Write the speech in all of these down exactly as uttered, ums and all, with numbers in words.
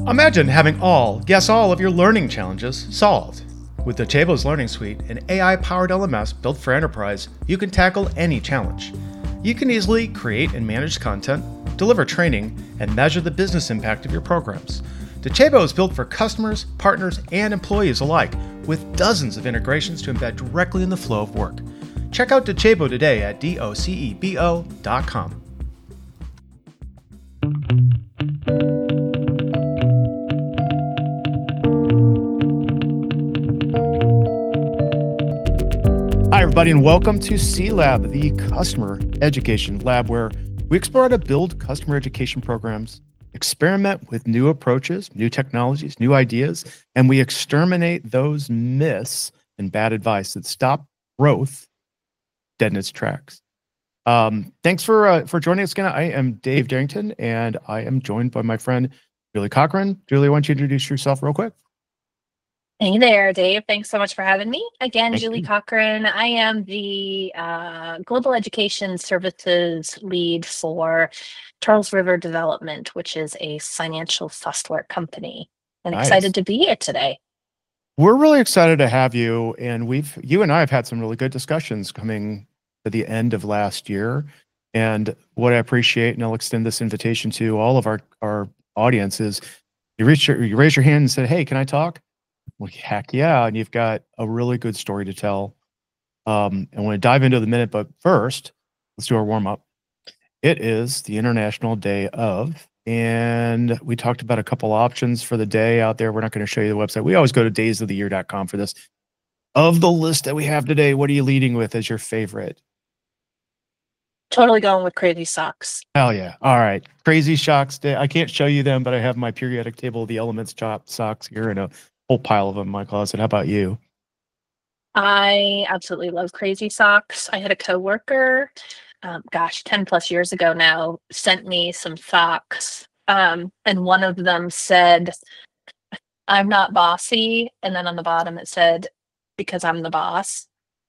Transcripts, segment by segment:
Imagine having all, yes, all of your learning challenges solved. With Docebo's Learning Suite, an A I-powered L M S built for enterprise, you can tackle any challenge. You can easily create and manage content, deliver training, and measure the business impact of your programs. Docebo is built for customers, partners, and employees alike, with dozens of integrations to embed directly in the flow of work. Check out Docebo today at docebo dot com. Hi, everybody, and welcome to C-Lab, the customer education lab, where we explore how to build customer education programs, experiment with new approaches, new technologies, new ideas, and we exterminate those myths and bad advice that stop growth dead in its tracks. Um, thanks for uh, for joining us again. I am Dave Darrington, and I am joined by my friend Julie Cochran. Julie, why don't you introduce yourself real quick? Hey there, Dave. Thanks so much for having me. Again, Thank Julie you. Cochran. I am the uh, Global Education Services Lead for Charles River Development, which is a financial software company. And Nice. excited to be here today. We're really excited to have you, and we've you and I have had some really good discussions coming to the end of last year. And what I appreciate, and I'll extend this invitation to all of our our audience, is you reach your, you raise your hand and said, "Hey, can I talk?" Well, heck yeah, and you've got a really good story to tell. Um, and I want to dive into the minute, but first, let's do our warm up. It is the International Day of, and we talked about a couple options for the day out there. We're not going to show you the website. We always go to days of the year dot com for this. Of the list that we have today, what are you leading with as your favorite? Totally going with Crazy Socks. Hell yeah. All right. Crazy Socks Day. I can't show you them, but I have my periodic table of the elements chop socks here and a whole pile of them in my closet. How about you? I absolutely love Crazy Socks. I had a coworker, um, gosh, ten plus years ago now, sent me some socks. Um, and one of them said, "I'm not bossy." And then on the bottom it said, "Because I'm the boss."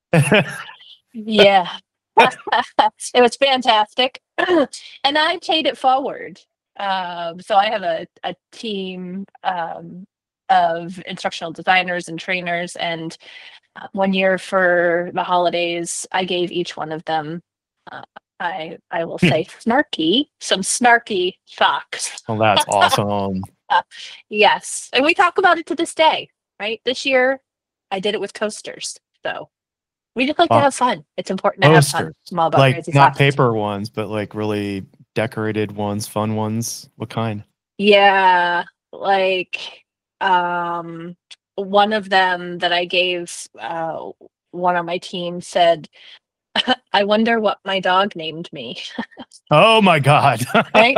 Yeah. It was fantastic. And I paid it forward. Um, so I have a, a team um, of instructional designers and trainers. And uh, one year for the holidays, I gave each one of them, uh, I, I will say, snarky, some snarky socks. Well, that's awesome. Yes. And we talk about it to this day, right? This year, I did it with coasters. So we just like Wow. to have fun. It's important to have fun. Posters. I'm all about Like Crazy not Socks. paper ones, but like really decorated ones, fun ones. What kind? Yeah, like um, one of them that I gave uh, one of my team said, "I wonder what my dog named me." Oh my God. Right?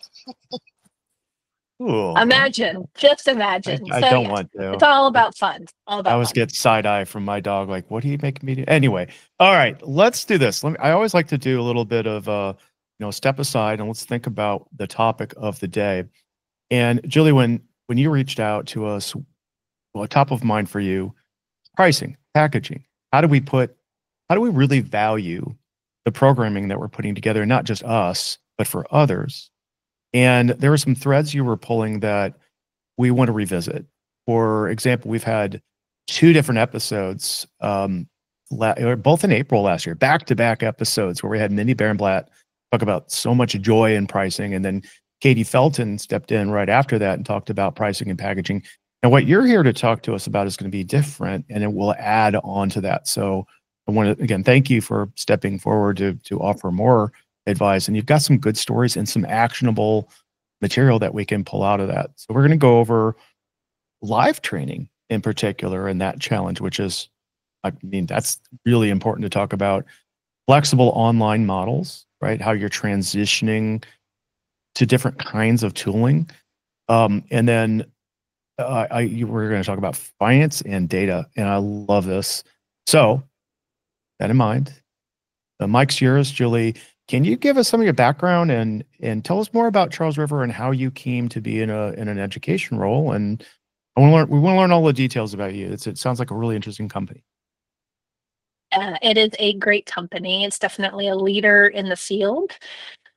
Ooh. Imagine, just I, imagine. I So don't yeah, want to. it's all about fun. All I about always fun. get side eye from my dog. Like, what do you make me do? Anyway, all right, let's do this. Let me, I always like to do a little bit of, uh, you know, step aside and let's think about the topic of the day. And Julie, when when you reached out to us, well, top of mind for you, pricing, packaging. How do we put? How do we really value the programming that we're putting together, not just us, but for others? And there were some threads you were pulling that we want to revisit. For example, we've had two different episodes, um, la- or both in April last year, back-to-back episodes where we had Mindy Barenblatt talk about so much joy in pricing, and then Katie Felton stepped in right after that and talked about pricing and packaging. And what you're here to talk to us about is going to be different, and it will add on to that. So I want to, again, thank you for stepping forward to, to offer more advice. And you've got some good stories and some actionable material that we can pull out of that. So we're going to go over live training in particular and that challenge, which is, I mean, that's really important to talk about. Flexible online models, right? How you're transitioning to different kinds of tooling. Um, and then uh, I, you were going to talk about finance and data, and I love this. So that in mind, the mic's yours, Julie. Can you give us some of your background and and tell us more about Charles River and how you came to be in a in an education role? And I want to learn. We want to learn all the details about you. It's, it sounds like a really interesting company. Uh, it is a great company. It's definitely a leader in the field.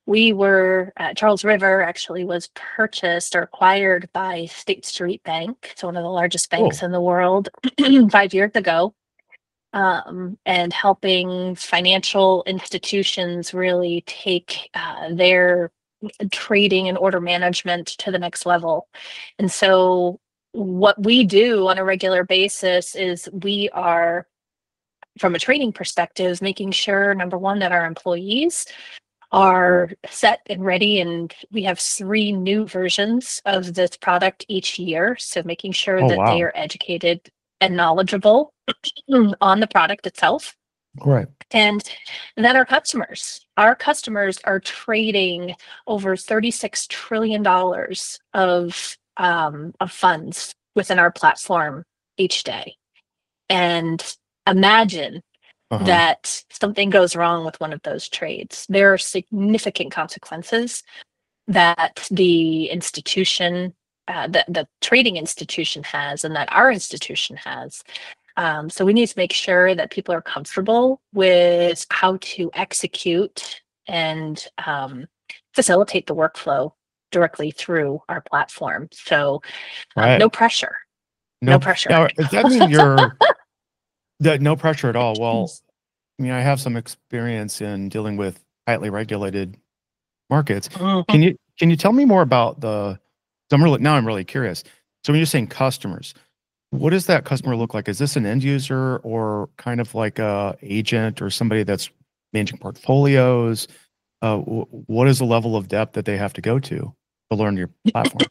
we were uh, Charles River actually was purchased or acquired by State Street Bank. It's one of the largest banks Cool. in the world five years ago. Um, and helping financial institutions really take uh, their trading and order management to the next level. And so what we do on a regular basis is we are, from a training perspective, making sure, number one, that our employees are set and ready. And we have three new versions of this product each year. So making sure Oh, that they wow. are educated and knowledgeable on the product itself. Right. And then our customers, our customers are trading over thirty-six trillion dollars of, um, of funds within our platform each day. And imagine Uh-huh. that something goes wrong with one of those trades. There are significant consequences that the institution, uh, that the trading institution has, and that our institution has. Um, so we need to make sure that people are comfortable with how to execute and um, facilitate the workflow directly through our platform. So um, Right. no pressure, no No. pressure. Now, does that mean you're that no pressure at all? Well, I mean, I have some experience in dealing with tightly regulated markets. Mhm. Can you can you tell me more about the? 'Cause I'm really now I'm really curious. So when you're saying customers, what does that customer look like? Is this an end user or kind of like a agent or somebody that's managing portfolios? Uh, wh- what is the level of depth that they have to go to to learn your platform?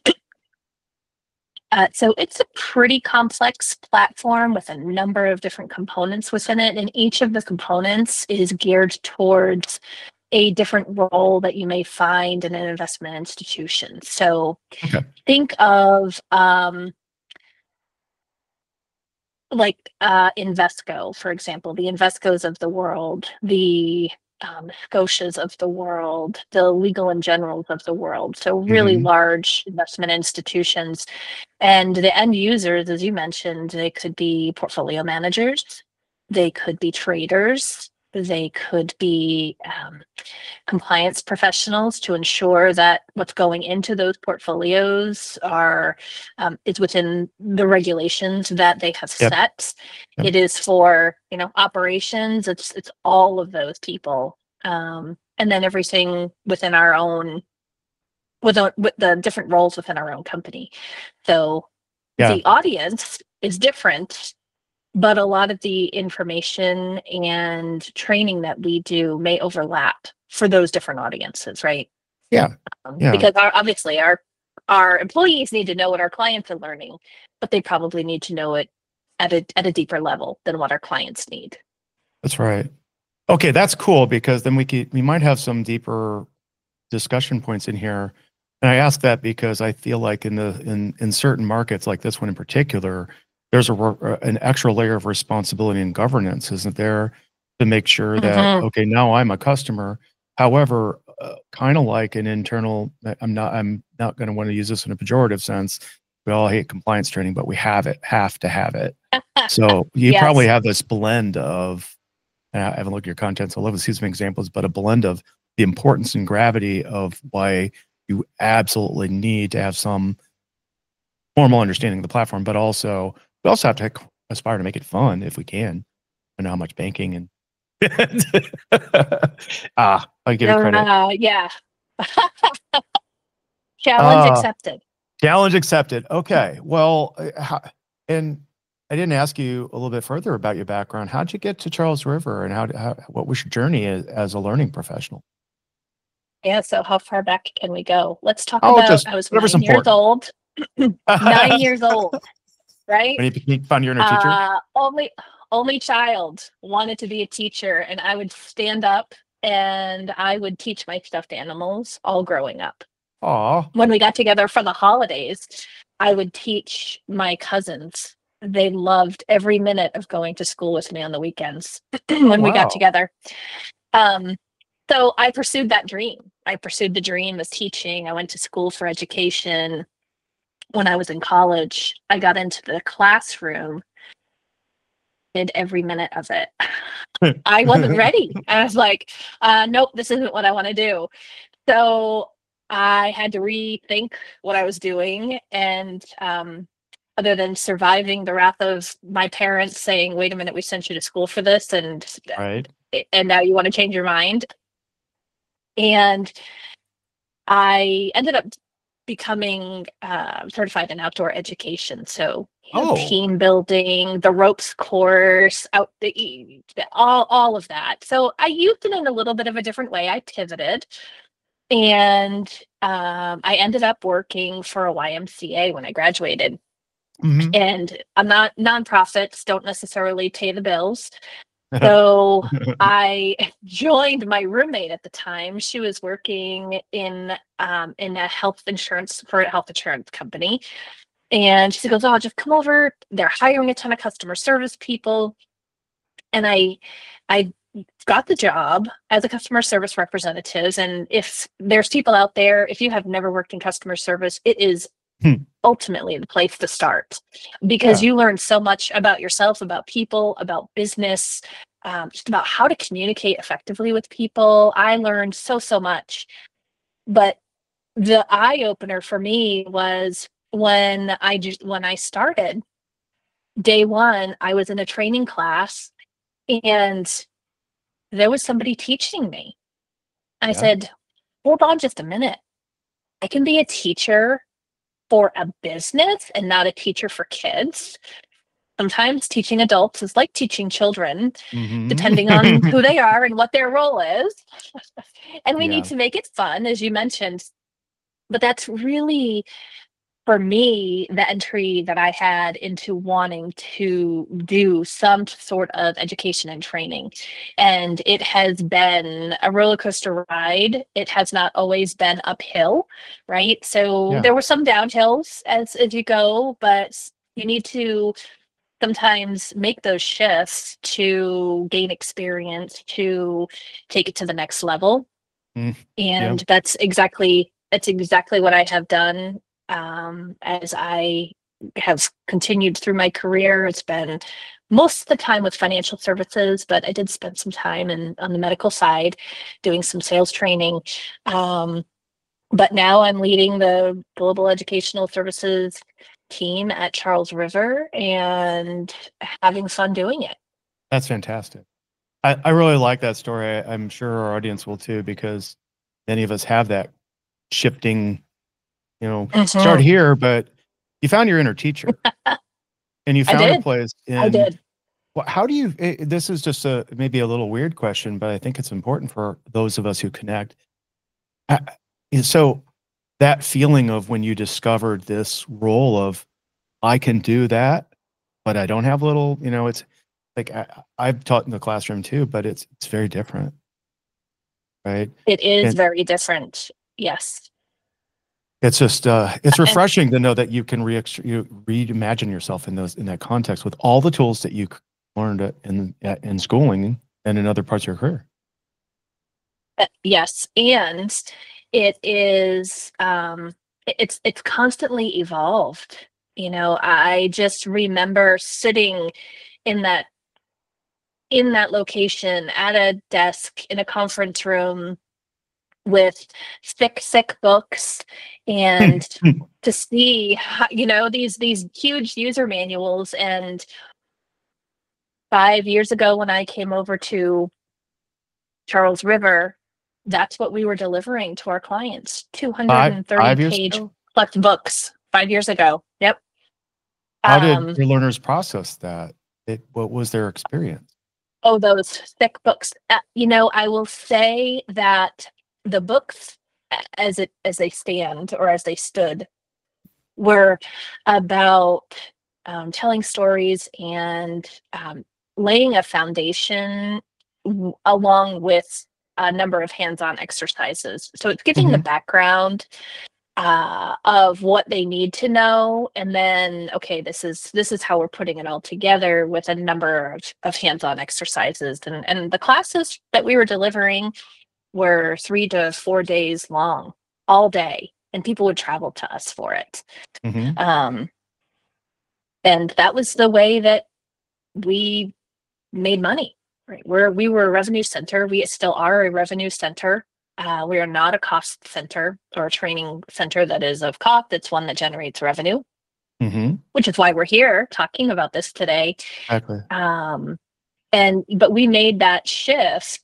Uh, so it's a pretty complex platform with a number of different components within it, and each of the components is geared towards a different role that you may find in an investment institution. So Okay. think of um, like uh, Invesco, for example, the Invescos of the world, the um, Scotias of the world, the Legal and Generals of the world. So really Hmm. large investment institutions. And the end users, as you mentioned, they could be portfolio managers, they could be traders, they could be um, compliance professionals to ensure that what's going into those portfolios are um, is within the regulations that they have Yep. set. Yep. It is for, you know, operations. It's it's all of those people, um, and then everything within our own with, the- with the different roles within our own company. So Yeah. the audience is different, but a lot of the information and training that we do may overlap for those different audiences, right? Yeah. Um, Yeah. because our, obviously our our employees need to know what our clients are learning, but they probably need to know it at a at a deeper level than what our clients need. That's right. Okay, that's cool because then we could we might have some deeper discussion points in here. And I ask that because I feel like in the in in certain markets like this one in particular, there's a re- an extra layer of responsibility and governance, isn't there, to make sure that Mm-hmm. okay, now I'm a customer. However, uh, kind of like an internal, I'm not I'm not going to want to use this in a pejorative sense. We all hate compliance training, but we have it, have to have it. So you probably Yes. have this blend of and I haven't looked at your content, so I'd love to see some examples, but a blend of the importance and gravity of why you absolutely need to have some formal understanding of the platform, but also we also have to aspire to make it fun if we can. I know how much banking and ah, I give you credit. Uh, yeah. Challenge Uh, accepted. challenge accepted. Okay. Well, uh, how, and I didn't ask you a little bit further about your background. How'd you get to Charles River and how, how what was your journey as, as a learning professional? Yeah, so how far back can we go? Let's talk Oh, about just I was whatever's nine years important. old. Nine years old, right? When you became found your inner teacher? Uh, only only child, wanted to be a teacher, and I would stand up and I would teach my stuffed animals all growing up. Aw. When we got together for the holidays, I would teach my cousins. They loved every minute of going to school with me on the weekends Oh, when we got wow. together. Um, so I pursued that dream. I pursued the dream of teaching. I went to school for education. When I was in college, I got into the classroom, did every minute of it. I wasn't ready. I was like, uh, nope, this isn't what I want to do. So I had to rethink what I was doing. And um, other than surviving the wrath of my parents saying, wait a minute, we sent you to school for this, and Right. and now you want to change your mind. And I ended up becoming uh, certified in outdoor education. So you know, Oh. team building, the ropes course, out the all all of that. So I used it in a little bit of a different way. I pivoted, and um, I ended up working for a Y M C A when I graduated. Hmm. And I'm not nonprofits don't necessarily pay the bills. So I joined my roommate at the time. She was working in um, in a health insurance for a health insurance company, and she goes, "Oh, just come over. They're hiring a ton of customer service people." And I, I got the job as a customer service representative. And if there's people out there, if you have never worked in customer service, it is Hmm. ultimately the place to start, because Yeah. you learn so much about yourself, about people, about business, um, just about how to communicate effectively with people. I learned so, so much. But the eye opener for me was when I just when I started day one, I was in a training class, and there was somebody teaching me. I Yeah. said, hold on just a minute. I can be a teacher for a business and not a teacher for kids. Sometimes teaching adults is like teaching children, Hmm. depending on who they are and what their role is. And we need Yeah. to make it fun, as you mentioned. But that's really, for me, the entry that I had into wanting to do some sort of education and training. And it has been a roller coaster ride. It has not always been uphill, right? So Yeah. there were some downhills as as you go, but you need to sometimes make those shifts to gain experience, to take it to the next level. Mm. Yeah. And that's exactly that's exactly what I have done, um, as I have continued through my career. It's been most of the time with financial services, but I did spend some time in on the medical side doing some sales training. Um, but now I'm leading the global educational services team at Charles River and having fun doing it. That's fantastic. I, I really like that story. I, I'm sure our audience will too, because many of us have that shifting, you know, start Mhm. here, but you found your inner teacher and you I found a did. place I in. did. Well, how do you? eh, This is just a maybe a little weird question, but I think it's important for those of us who connect. Uh, eh, So that feeling of when you discovered this role of I can do that, but I don't have little, you know, it's like I, I've taught in the classroom too, but it's it's very different, right? It is And very different. Yes. it's just uh, it's And refreshing to know that you can re you reimagine yourself in those in that context with all the tools that you c- learned at- in at- in schooling and in other parts of your career. uh, yes, and it is um i- it's it's constantly evolved. You know, I just remember sitting in that in that location at a desk in a conference room with thick, thick books, and to see how, you know, these these huge user manuals. And five years ago, when I came over to Charles River, that's what we were delivering to our clients: Five two hundred thirty five years page ago, plus books five years ago. Yep. how did Um, your learners process that? It, what was their experience? oh, those thick books. Uh, you know, I will say that the books, a- as it as they stand or as they stood, were about um, telling stories and um, laying a foundation w- along with a number of hands-on exercises. So it's giving the Hmm. background uh, of what they need to know, and then okay, this is this is how we're putting it all together with a number of, of hands-on exercises. And and the classes that we were delivering were three to four days long, all day, and people would travel to us for it. Hmm. Um, and that was the way that we made money. Right, where we were a revenue center, we still are a revenue center. Uh, we are not a cost center or a training center that is of cost. It's one that generates revenue, Mm-hmm. which is why we're here talking about this today. Exactly. Um, and but we made that shift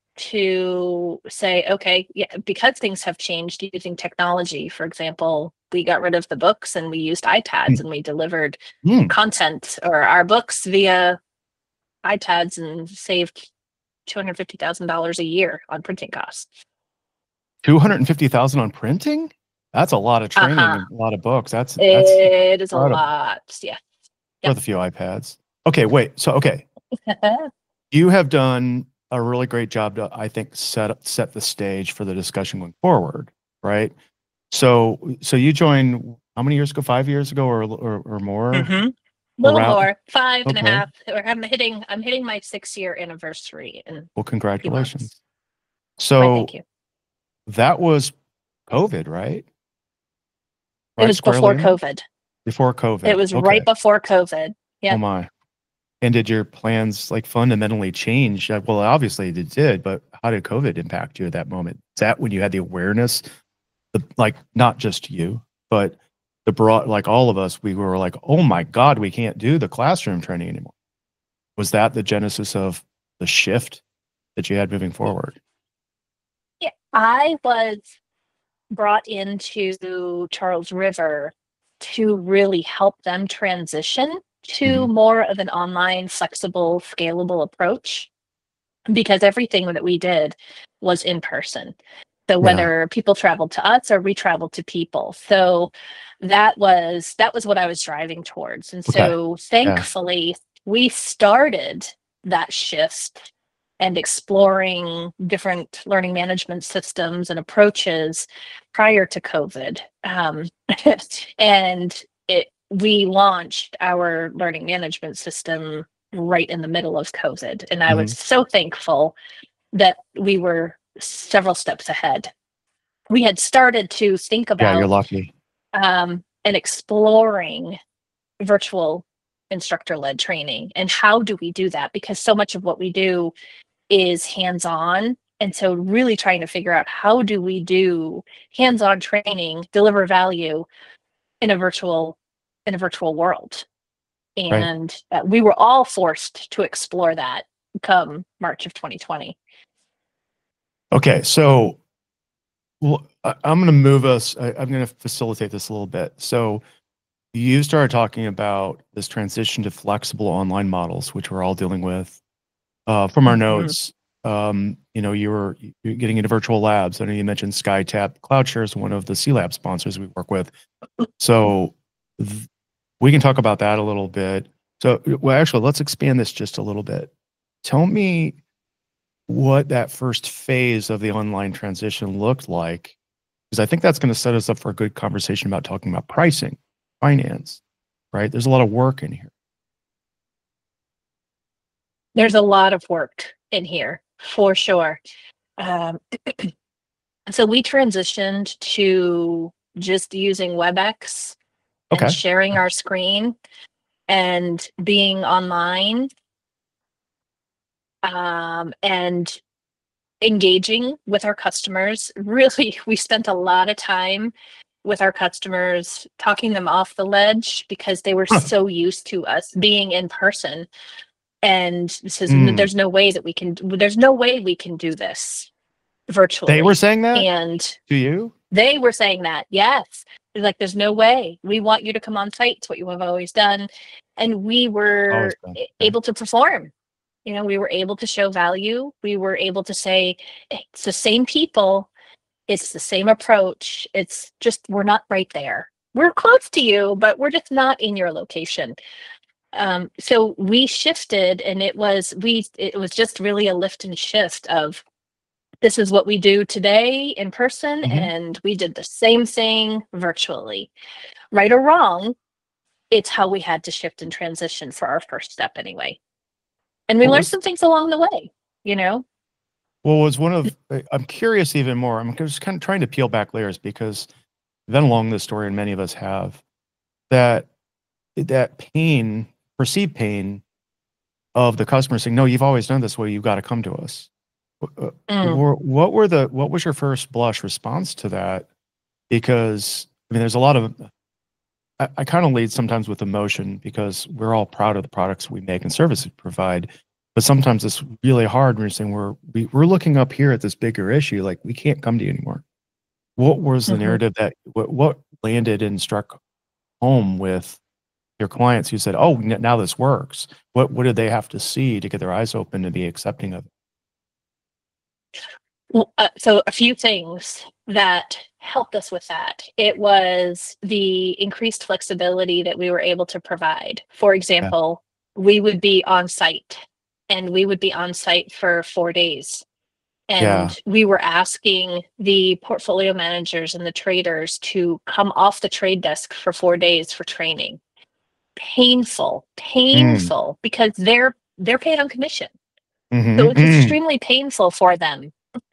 to say, okay, yeah, because things have changed using technology. For example, we got rid of the books and we used iPads and we delivered Mm. content or our books via iPads and saved two hundred fifty thousand dollars a year on printing costs. two hundred fifty thousand on printing? That's a lot of training Uh-huh. and a lot of books. That's that's It is a incredible. lot. Yeah. Yep. With a few iPads. Okay, wait. So okay. You have done a really great job to, I think, set up set the stage for the discussion going forward, right? So so you joined how many years ago? Five years ago or or, or more? Mm-hmm. Little Around- more, five and Okay. a half. Or I'm hitting I'm hitting my six year anniversary in Well, congratulations. months. Why, So thank you. that was COVID, right? It was squarely before in? COVID. Before COVID. It was Okay. right before COVID. Yeah. Oh my. And did your plans like fundamentally change? Uh, Well, obviously it did, but how did COVID impact you at that moment? Is that when you had the awareness, the, like not just you, but the broad, like all of us, we were like, oh my God, we can't do the classroom training anymore. Was that the genesis of the shift that you had moving forward? Yeah. I was brought into Charles River to really help them transition to Mhm. more of an online, flexible, scalable approach because everything that we did was in person. So whether people traveled to us or we traveled to people. So that was that was what I was driving towards. And Okay. so thankfully we started that shift and exploring different learning management systems and approaches prior to COVID. Um, and it we launched our learning management system right in the middle of COVID. And I was Mhm. so thankful that we were several steps ahead. We had started to think Yeah, you're about lucky. um, and exploring virtual instructor-led training and how do we do that, because so much of what we do is hands-on, and so really trying to figure out how do we do hands-on training, deliver value in a virtual in a virtual world. Right. And uh, we were all forced to explore that come March of twenty twenty. Okay, so well, I, I'm going to move us. I, I'm going to facilitate this a little bit. So you started talking about this transition to flexible online models, which we're all dealing with. Uh, from our Mhm. notes, um, you know, you were you're getting into virtual labs. I know you mentioned SkyTap. CloudShare is one of the C Lab sponsors we work with. So th- we can talk about that a little bit. So, well, actually, let's expand this just a little bit. Tell me what that first phase of the online transition looked like, because I think that's going to set us up for a good conversation about talking about pricing, finance, right? There's a lot of work in here. There's a lot of work in here for sure. Um, so we transitioned to just using WebEx and Okay. sharing our screen and being online um, and engaging with our customers. Really, we spent a lot of time with our customers, talking them off the ledge because they were Huh. so used to us being in person. And says, Mm. there's no way that we can, there's no way we can do this virtually. They were saying that And to you? they were saying that, yes. They're like, there's no way. We want you to come on site. It's what you have always done. And we were Always done. a- Okay. able to perform. You know, we were able to show value. We were able to say, it's the same people. It's the same approach. It's just, we're not right there. We're close to you, but we're just not in your location. Um, so we shifted, and it was we it was just really a lift and shift of this is what we do today in person, Mhm. and we did the same thing virtually. Right or wrong, it's how we had to shift and transition for our first step anyway. And we What learned was- some things along the way, you know. Well, was one of I- I'm curious even more. I'm just kind of trying to peel back layers because I've been along this story, and many of us have that that pain, perceived pain of the customer saying, "No, you've always done this way. You've got to come to us." Uh, Mm. were- what were the what was your first blush response to that? Because I mean, there's a lot of I, I kind of lead sometimes with emotion because we're all proud of the products we make and services we provide. But sometimes it's really hard when you're saying we're we, we're looking up here at this bigger issue, like we can't come to you anymore. What was the Mhm. narrative that what, what landed and struck home with your clients who said, "Oh, n- now this works"? What what did they have to see to get their eyes open to be accepting of it? Well, uh, so a few things that helped us with that. It was the increased flexibility that we were able to provide. For Yeah, example, we would be on site and we would be on site for four days. yeah, And we were asking the portfolio managers and the traders to come off the trade desk for four days for training. Painful, mm, painful because they're they're paid on commission. So hmm it's mm, extremely painful for them.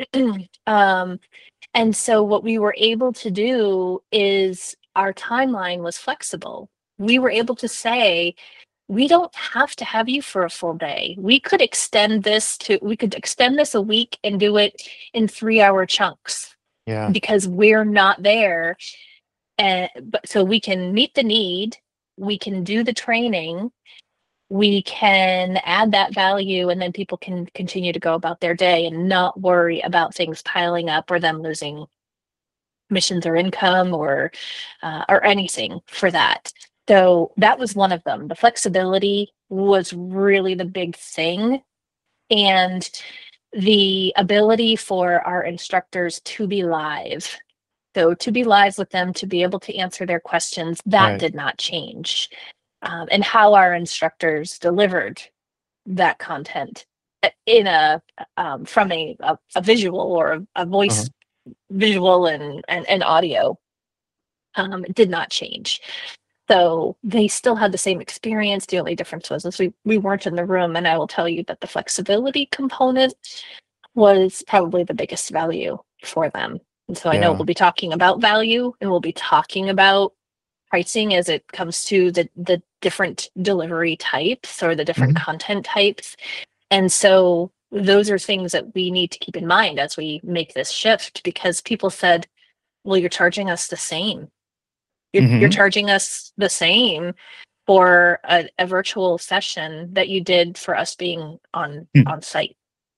um, and so what we were able to do is our timeline was flexible. We were able to say, we don't have to have you for a full day. We could extend this to, we could extend this a week and do it in three hour chunks yeah, because we're not there. And but so we can meet the need, we can do the training, we can add that value, and then people can continue to go about their day and not worry about things piling up or them losing commissions or income or uh, or anything for that. So that was one of them. The flexibility was really the big thing, and the ability for our instructors to be live. So to be live with them, to be able to answer their questions, that right. did not change. Um, and how our instructors delivered that content uh, in a um, from a, a, a visual or a, a Uh-huh. voice visual and and, and audio um, it did not change. So they still had the same experience. The only difference was is we, we weren't in the room. And I will tell you that the flexibility component was probably the biggest value for them. And so I know Yeah. we'll be talking about value and we'll be talking about pricing as it comes to the the different delivery types or the different Mhm. content types. And so those are things that we need to keep in mind as we make this shift because people said, well, you're charging us the same. You're, you're Mhm. charging us the same for a, a virtual session that you did for us being on Mm. on site.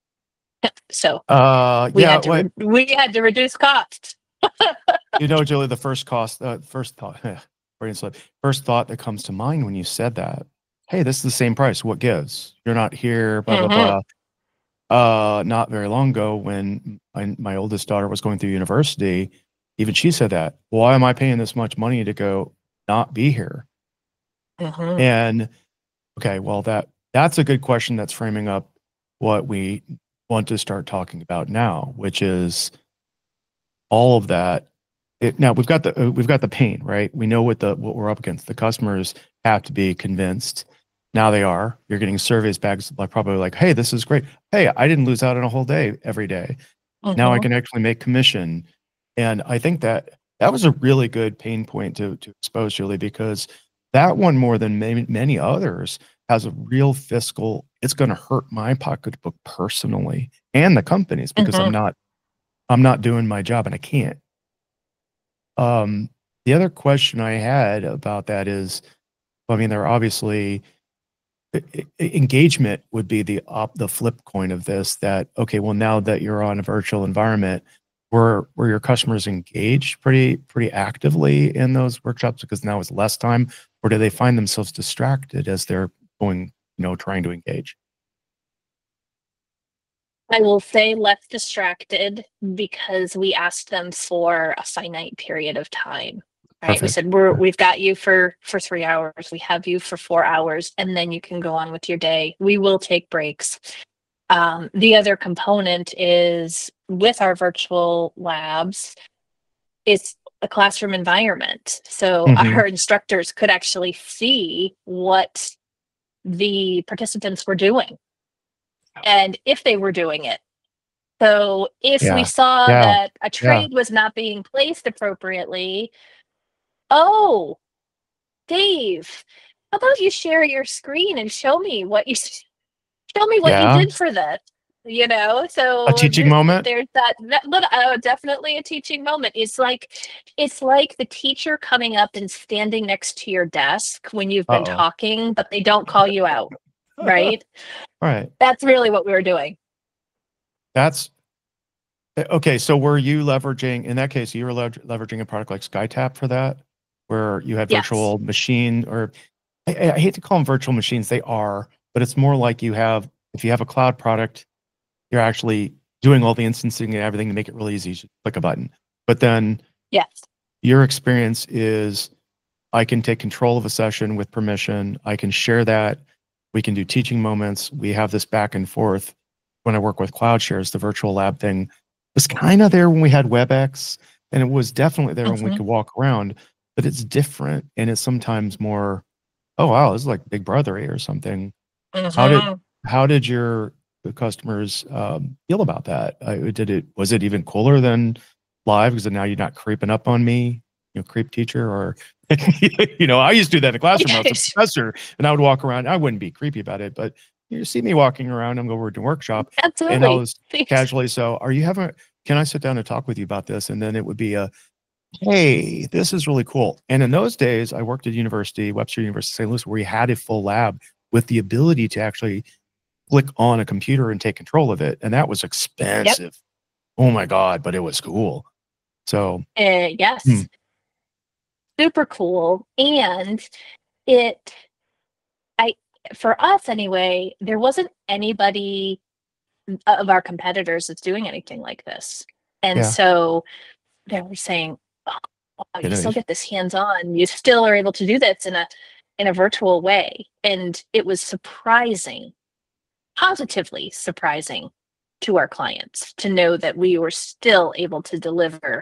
So Uh, we yeah, had to wait, re- we had to reduce costs. you know, Julie, the first cost, uh, first thought, brain slip, first thought that comes to mind when you said that, hey, this is the same price. What gives? You're not here, blah, blah, Hmm. blah. Uh, not very long ago when my, my oldest daughter was going through university, even she said that, why am I paying this much money to go not be here? Hmm. And okay, well, that that's a good question that's framing up what we want to start talking about now, which is all of that. It, now we've got the uh, we've got the pain, right? We know what the what we're up against. The customers have to be convinced. Now they are. You're getting surveys back, like probably like, "Hey, this is great. Hey, I didn't lose out on a whole day every day. Now I Hmm. can actually make commission." And I think that that was a really good pain point to to expose, Julie, because that one more than many many others has a real fiscal. It's going to hurt my pocketbook personally and the companies because I'm Hmm. not I'm not doing my job and I can't. Um, the other question I had about that is, I mean, there are obviously e- e- engagement would be the op the flip coin of this. That okay, well, now that you're on a virtual environment, were were your customers engaged pretty pretty actively in those workshops because now it's less time, or do they find themselves distracted as they're going, you know, trying to engage? I will say less distracted because we asked them for a finite period of time. Right. We Perfect. said we're we've got you for for three hours. We have you for four hours, and then you can go on with your day. We will take breaks. Um, the other component is with our virtual labs, it's a classroom environment. So Hmm. our instructors could actually see what the participants were doing and if they were doing it. So if we Yeah. saw Yeah. that a Yeah. trade was not being placed appropriately, oh, Dave, how about you share your screen and show me what you show me what you Yeah. did for that? you know, so A teaching th- moment? there's that, that little, uh, definitely a teaching moment. It's like, it's like the teacher coming up and standing next to your desk when you've been Uh-oh. talking, but they don't call you out, right? Right. That's really what we were doing. That's eh, okay. So were you leveraging, in that case, you were lev- leveraging a product like SkyTap for that, where you had Yes. virtual machine, or I, I hate to call them virtual machines, they are, but it's more like you have, if you have a cloud product, you're actually doing all the instancing and everything to make it really easy. You just click a button. But then Yes. your experience is, I can take control of a session with permission. I can share that. We can do teaching moments. We have this back and forth. When I work with CloudShares, the virtual lab thing was kind of there when we had WebEx, and it was definitely there when we Mhm. could walk around, but it's different. And it's sometimes more, oh, wow, this is like Big Brother or something. How did, Mhm. how did your the customers um, feel about that? Uh, did it, was it even cooler than live? Because now you're not creeping up on me, you know, creep teacher, or you know, I used to do that in the classroom. I was a Yes. professor, and I would walk around. I wouldn't be creepy about it, but you see me walking around. I'm going to workshop, and I Absolutely. was Thanks. casually. So, are you having? Can I sit down and talk with you about this? And then it would be a, hey, this is really cool. And in those days, I worked at university, Webster University, Saint Louis, where we had a full lab with the ability to actually click on a computer and take control of it, and that was Yep. expensive. Oh my god, but it was cool. So, Uh, yes. hmm, Super cool. And it, I, for us anyway, there wasn't anybody of our competitors that's doing anything like this. And yeah, so they were saying, oh, wow, it you still is. get this hands-on. You still are able to do this in a in a virtual way. And it was surprising, positively surprising to our clients to know that we were still able to deliver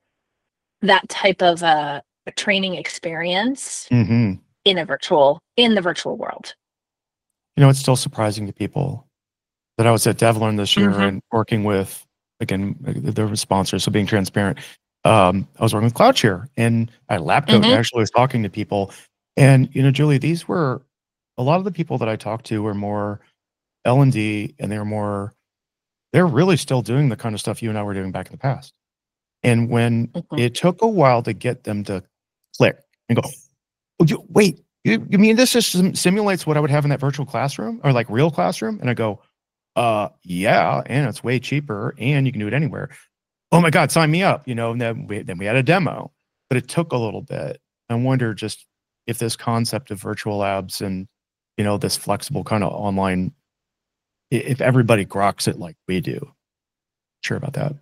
that type of a, a training experience Hmm. in a virtual in the virtual world. You know, it's still surprising to people that I was at DevLearn this year Mm-hmm. and working with, again, they're sponsors, so being transparent. Um, I was working with CloudShare, and I lab coat Mm-hmm. actually was talking to people. And, you know, Julie, these were a lot of the people that I talked to were more L and D, and they were more, they're really still doing the kind of stuff you and I were doing back in the past. And when Mm-hmm. it took a while to get them to click and go, oh, you, wait, you, you mean this just sim- simulates what I would have in that virtual classroom or like real classroom? And I go, uh, yeah, and it's way cheaper, and you can do it anywhere. Oh my God, sign me up, you know, and then we, then we had a demo, but it took a little bit. I wonder just if this concept of virtual labs and, you know, this flexible kind of online, i- if everybody groks it like we do. Sure about that.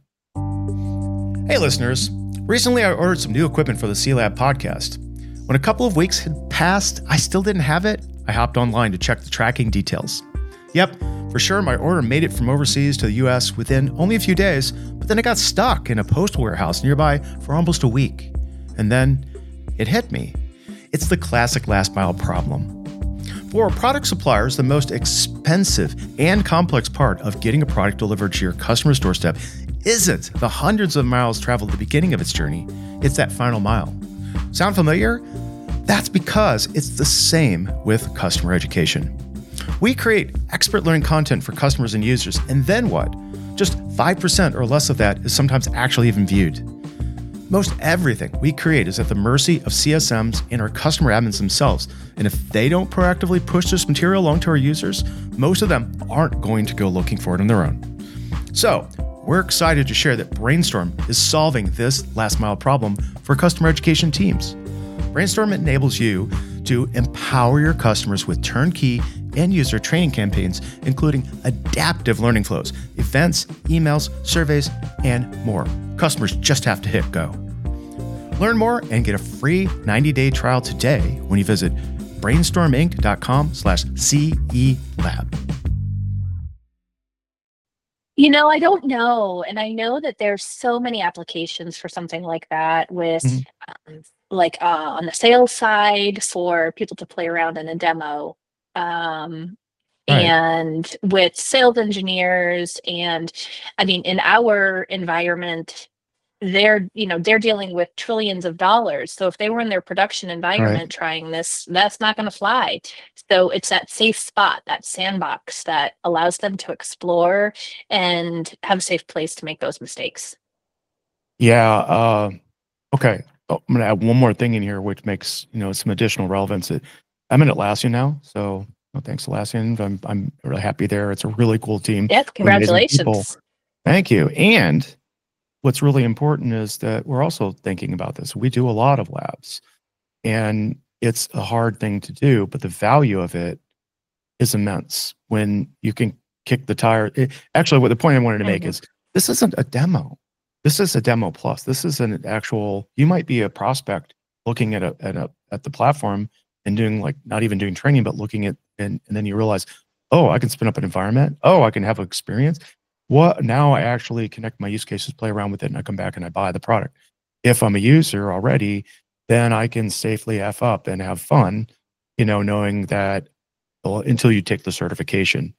Hey, listeners. Recently, I ordered some new equipment for the C Lab podcast. When a couple of weeks had passed, I still didn't have it. I hopped online to check the tracking details. Yep, for sure, my order made it from overseas to the U S within only a few days, but then it got stuck in a postal warehouse nearby for almost a week. And then it hit me. It's the classic last mile problem. For product suppliers, the most expensive and complex part of getting a product delivered to your customer's doorstep isn't the hundreds of miles traveled at the beginning of its journey, it's that final mile. Sound familiar? That's because it's the same with customer education. We create expert learning content for customers and users, and then what? Just five percent or less of that is sometimes actually even viewed. Most everything we create is at the mercy of C S Ms and our customer admins themselves, and if they don't proactively push this material along to our users, most of them aren't going to go looking for it on their own. So, we're excited to share that Brainstorm is solving this last mile problem for customer education teams. Brainstorm enables you to empower your customers with turnkey end user training campaigns, including adaptive learning flows, events, emails, surveys, and more. Customers just have to hit go. Learn more and get a free ninety-day trial today when you visit brainstorminc.com slash CELab. You know, I don't know. And I know that there's so many applications for something like that with Mhm. um, like uh, on the sales side for people to play around in a demo. Um, Right. and with sales engineers and I mean in our environment they're, you know, they're dealing with trillions of dollars. So if they were in their production Right. environment trying this, that's not going to fly. So it's that safe spot, that sandbox that allows them to explore and have a safe place to make those mistakes. Yeah. Uh, okay. Oh, I'm gonna add one more thing in here, which makes you know some additional relevance. It, I'm in Atlassian now, so well, thanks Atlassian. I'm I'm really happy there. It's a really cool team, Yes, amazing people. congratulations. Thank you. And what's really important is that we're also thinking about this. We do a lot of labs, and it's a hard thing to do, but the value of it is immense when you can kick the tire. It, actually, what the point I wanted to make Mhm. is this isn't a demo. This is a demo plus. This is an actual. You might be a prospect looking at a at a at the platform and doing like not even doing training, but looking at and and then you realize, oh, I can spin up an environment. Oh, I can have experience. What now? I actually connect my use cases, play around with it, and I come back and I buy the product. If I'm a user already, then I can safely f up and have fun, you know, knowing that well, until you take the certification.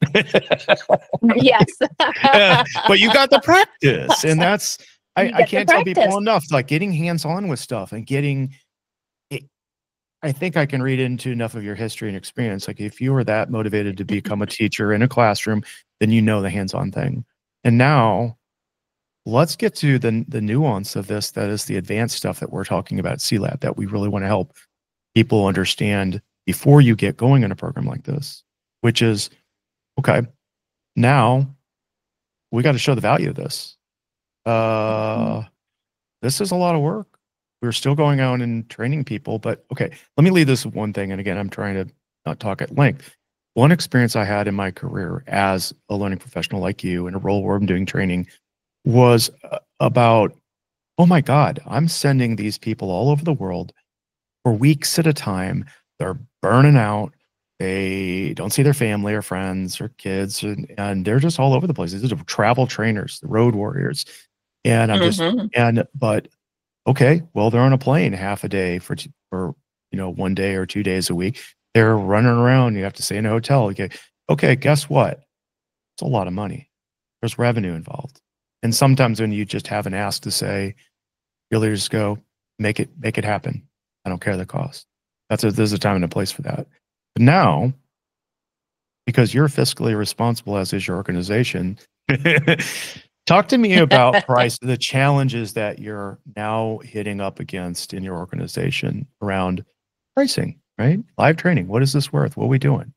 Yes. Uh, but you got the practice, and that's I, You I get the can't tell people practice. enough. Like getting hands-on with stuff and getting it, I think I can read into enough of your history and experience. Like if you were that motivated to become a teacher in a classroom, then you know the hands-on thing. And now let's get to the the nuance of this. That is the advanced stuff that we're talking about at C Lab that we really want to help people understand before you get going in a program like this, which is, okay, now we got to show the value of this. Uh, this is a lot of work. We're still going out and training people, but okay, let me leave this with one thing. And again, I'm trying to not talk at length. One experience I had in my career as a learning professional like you in a role where I'm doing training was uh, about, oh my God, I'm sending these people all over the world for weeks at a time. They're burning out. They don't see their family or friends or kids, and, and they're just all over the place. These are travel trainers, the road warriors. And I'm just, Mhm. and, but okay, well, they're on a plane half a day for, t- for, you know, one day or two days a week. They're running around. You have to stay in a hotel. Okay. Okay. Guess what? It's a lot of money. There's revenue involved. And sometimes when you just have an ask to say, really just go make it, make it happen. I don't care the cost. That's a, there's a time and a place for that. But now, because you're fiscally responsible, as is your organization, talk to me about price, the challenges that you're now hitting up against in your organization around pricing, right? Live training. What is this worth? What are we doing?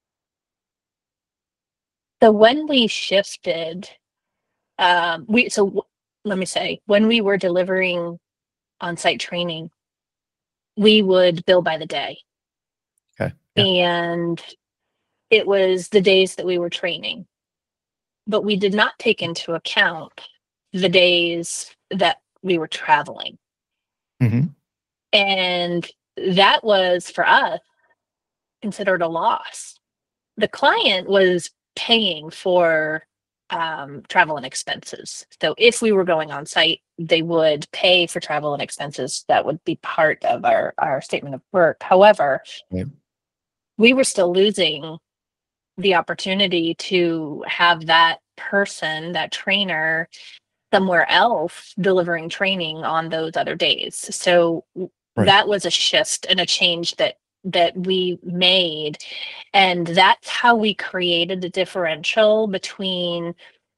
So when we shifted, um, we so w- let me say, when we were delivering on-site training, we would bill by the day, Okay. Yeah. and it was the days that we were training, but we did not take into account the days that we were traveling. hmm And that was for us considered a loss. The client was paying for um, travel and expenses. So if we were going on site, they would pay for travel and expenses. That would be part of our, our statement of work. However, Right. we were still losing the opportunity to have that person, that trainer, somewhere else delivering training on those other days. So Right. that was a shift and a change that that we made, and that's how we created the differential between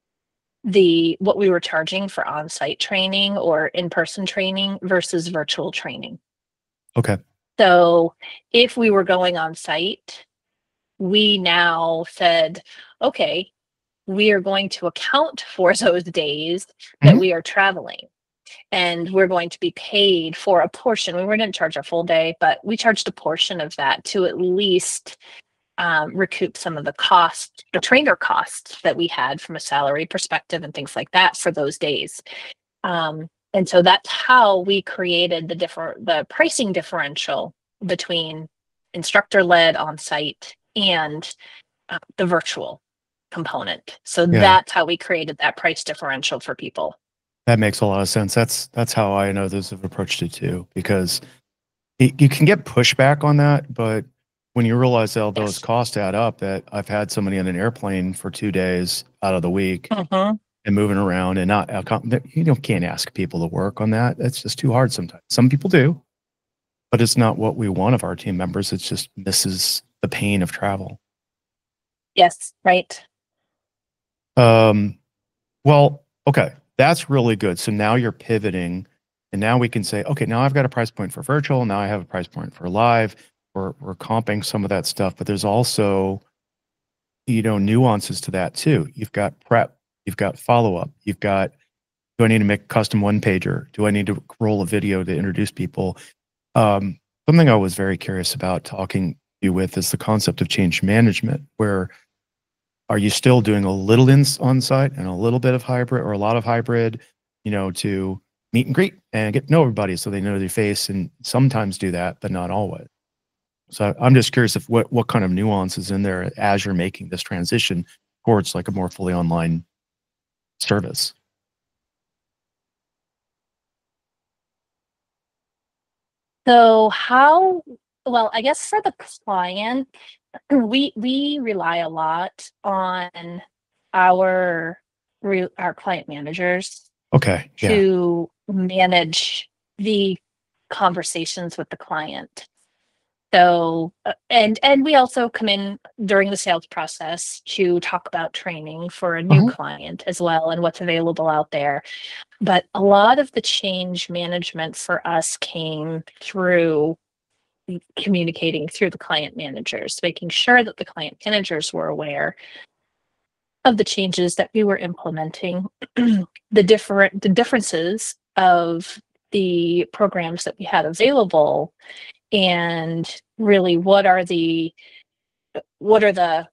the what we were charging for on-site training or in-person training versus virtual training. Okay. So if we were going on site, we now said, okay, we are going to account for those days that Mhm. we are traveling, and we're going to be paid for a portion. We weren't going to charge a full day, but we charged a portion of that to at least um, recoup some of the cost, the trainer costs that we had from a salary perspective and things like that for those days. Um, and so that's how we created the different the pricing differential between instructor led on site and uh, the virtual component. So Yeah. that's how we created that price differential for people. That makes a lot of sense. That's that's how I know others have approached it too, because it, you can get pushback on that, but when you realize all those Yes. costs add up, that I've had somebody on an airplane for two days out of the week, Mhm. and moving around and not, you know, can't ask people to work on that. That's just too hard sometimes. Some people do, but it's not what we want of our team members. It just misses the pain of travel. Yes, right. Um, well, okay, that's really good. So now you're pivoting, and now we can say, okay, now I've got a price point for virtual. Now I have a price point for live. We're, we're comping some of that stuff, but there's also, you know, nuances to that too. You've got prep, you've got follow-up, you've got, do I need to make a custom one pager? Do I need to roll a video to introduce people? Um, something I was very curious about talking to you with is the concept of change management, where are you still doing a little in on-site and a little bit of hybrid or a lot of hybrid, you know, to meet and greet and get to know everybody so they know their face, and sometimes do that, but not always. So I'm just curious if what, what kind of nuance is in there as you're making this transition towards like a more fully online service. So how, well, I guess for the client, we we rely a lot on our re, our client managers Okay. Yeah. to manage the conversations with the client. So, uh, and and we also come in during the sales process to talk about training for a new Uh-huh. client as well and what's available out there. But a lot of the change management for us came through communicating through the client managers, making sure that the client managers were aware of the changes that we were implementing, the different the differences of the programs that we had available, and really what are the what are the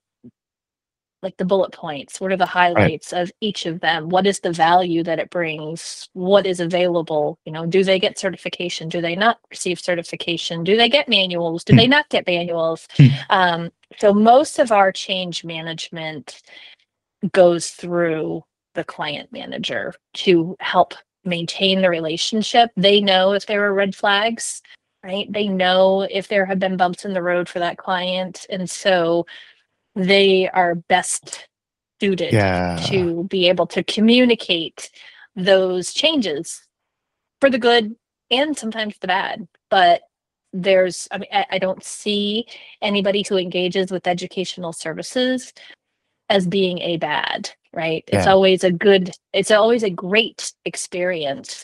like the bullet points, what are the Right. highlights of each of them, what is the value that it brings, what is available, you know, do they get certification, do they not receive certification, do they get manuals, do Hmm. they not get manuals? Hmm. Um, so most of our change management goes through the client manager to help maintain the relationship. They know if there are red flags, right? They know if there have been bumps in the road for that client. And so they are best suited Yeah. to be able to communicate those changes for the good and sometimes the bad. But there's, I mean, I, I don't see anybody who engages with educational services as being a bad, right? It's Yeah. always a good, it's always a great experience.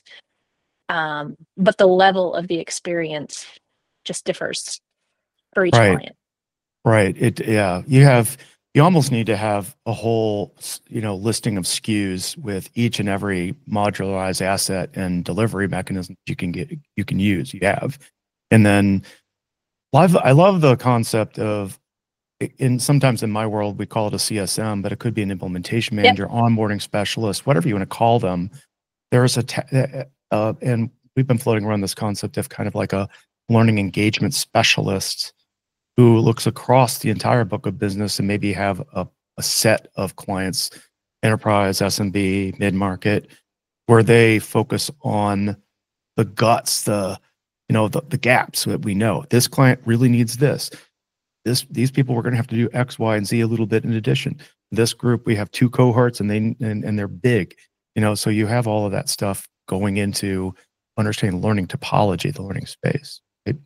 Um, but the level of the experience just differs for each Right. client. Right. It, yeah, you have, you almost need to have a whole, you know, listing of S K Us with each and every modularized asset and delivery mechanism you can get, you can use, you have. And then I've, I love the concept of, in sometimes in my world, we call it a C S M, but it could be an implementation manager, yep. onboarding specialist, whatever you want to call them. There's a, ta- uh, and we've been floating around this concept of kind of like a learning engagement specialist who looks across the entire book of business and maybe have a, a set of clients, enterprise, S M B, mid-market, where they focus on the guts, the, you know, the, the gaps that we know. This client really needs this. This, these people, we're going to have to do X, Y, and Z a little bit in addition. This group, we have two cohorts and they, and, and they're big, you know, so you have all of that stuff going into understanding learning topology, the learning space. Right?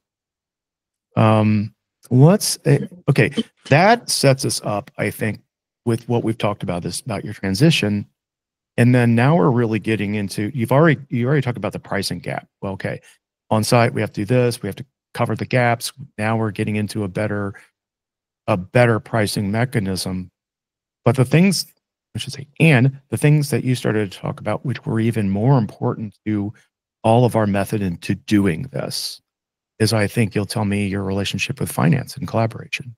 Um, let's, okay, that sets us up, I think, with what we've talked about this, about your transition. And then now we're really getting into, you've already, you already talked about the pricing gap. Well, okay, on site, we have to do this, we have to cover the gaps. Now we're getting into a better, a better pricing mechanism. But the things, I should say, and the things that you started to talk about, which were even more important to all of our method into doing this, is I think you'll tell me your relationship with finance and collaboration.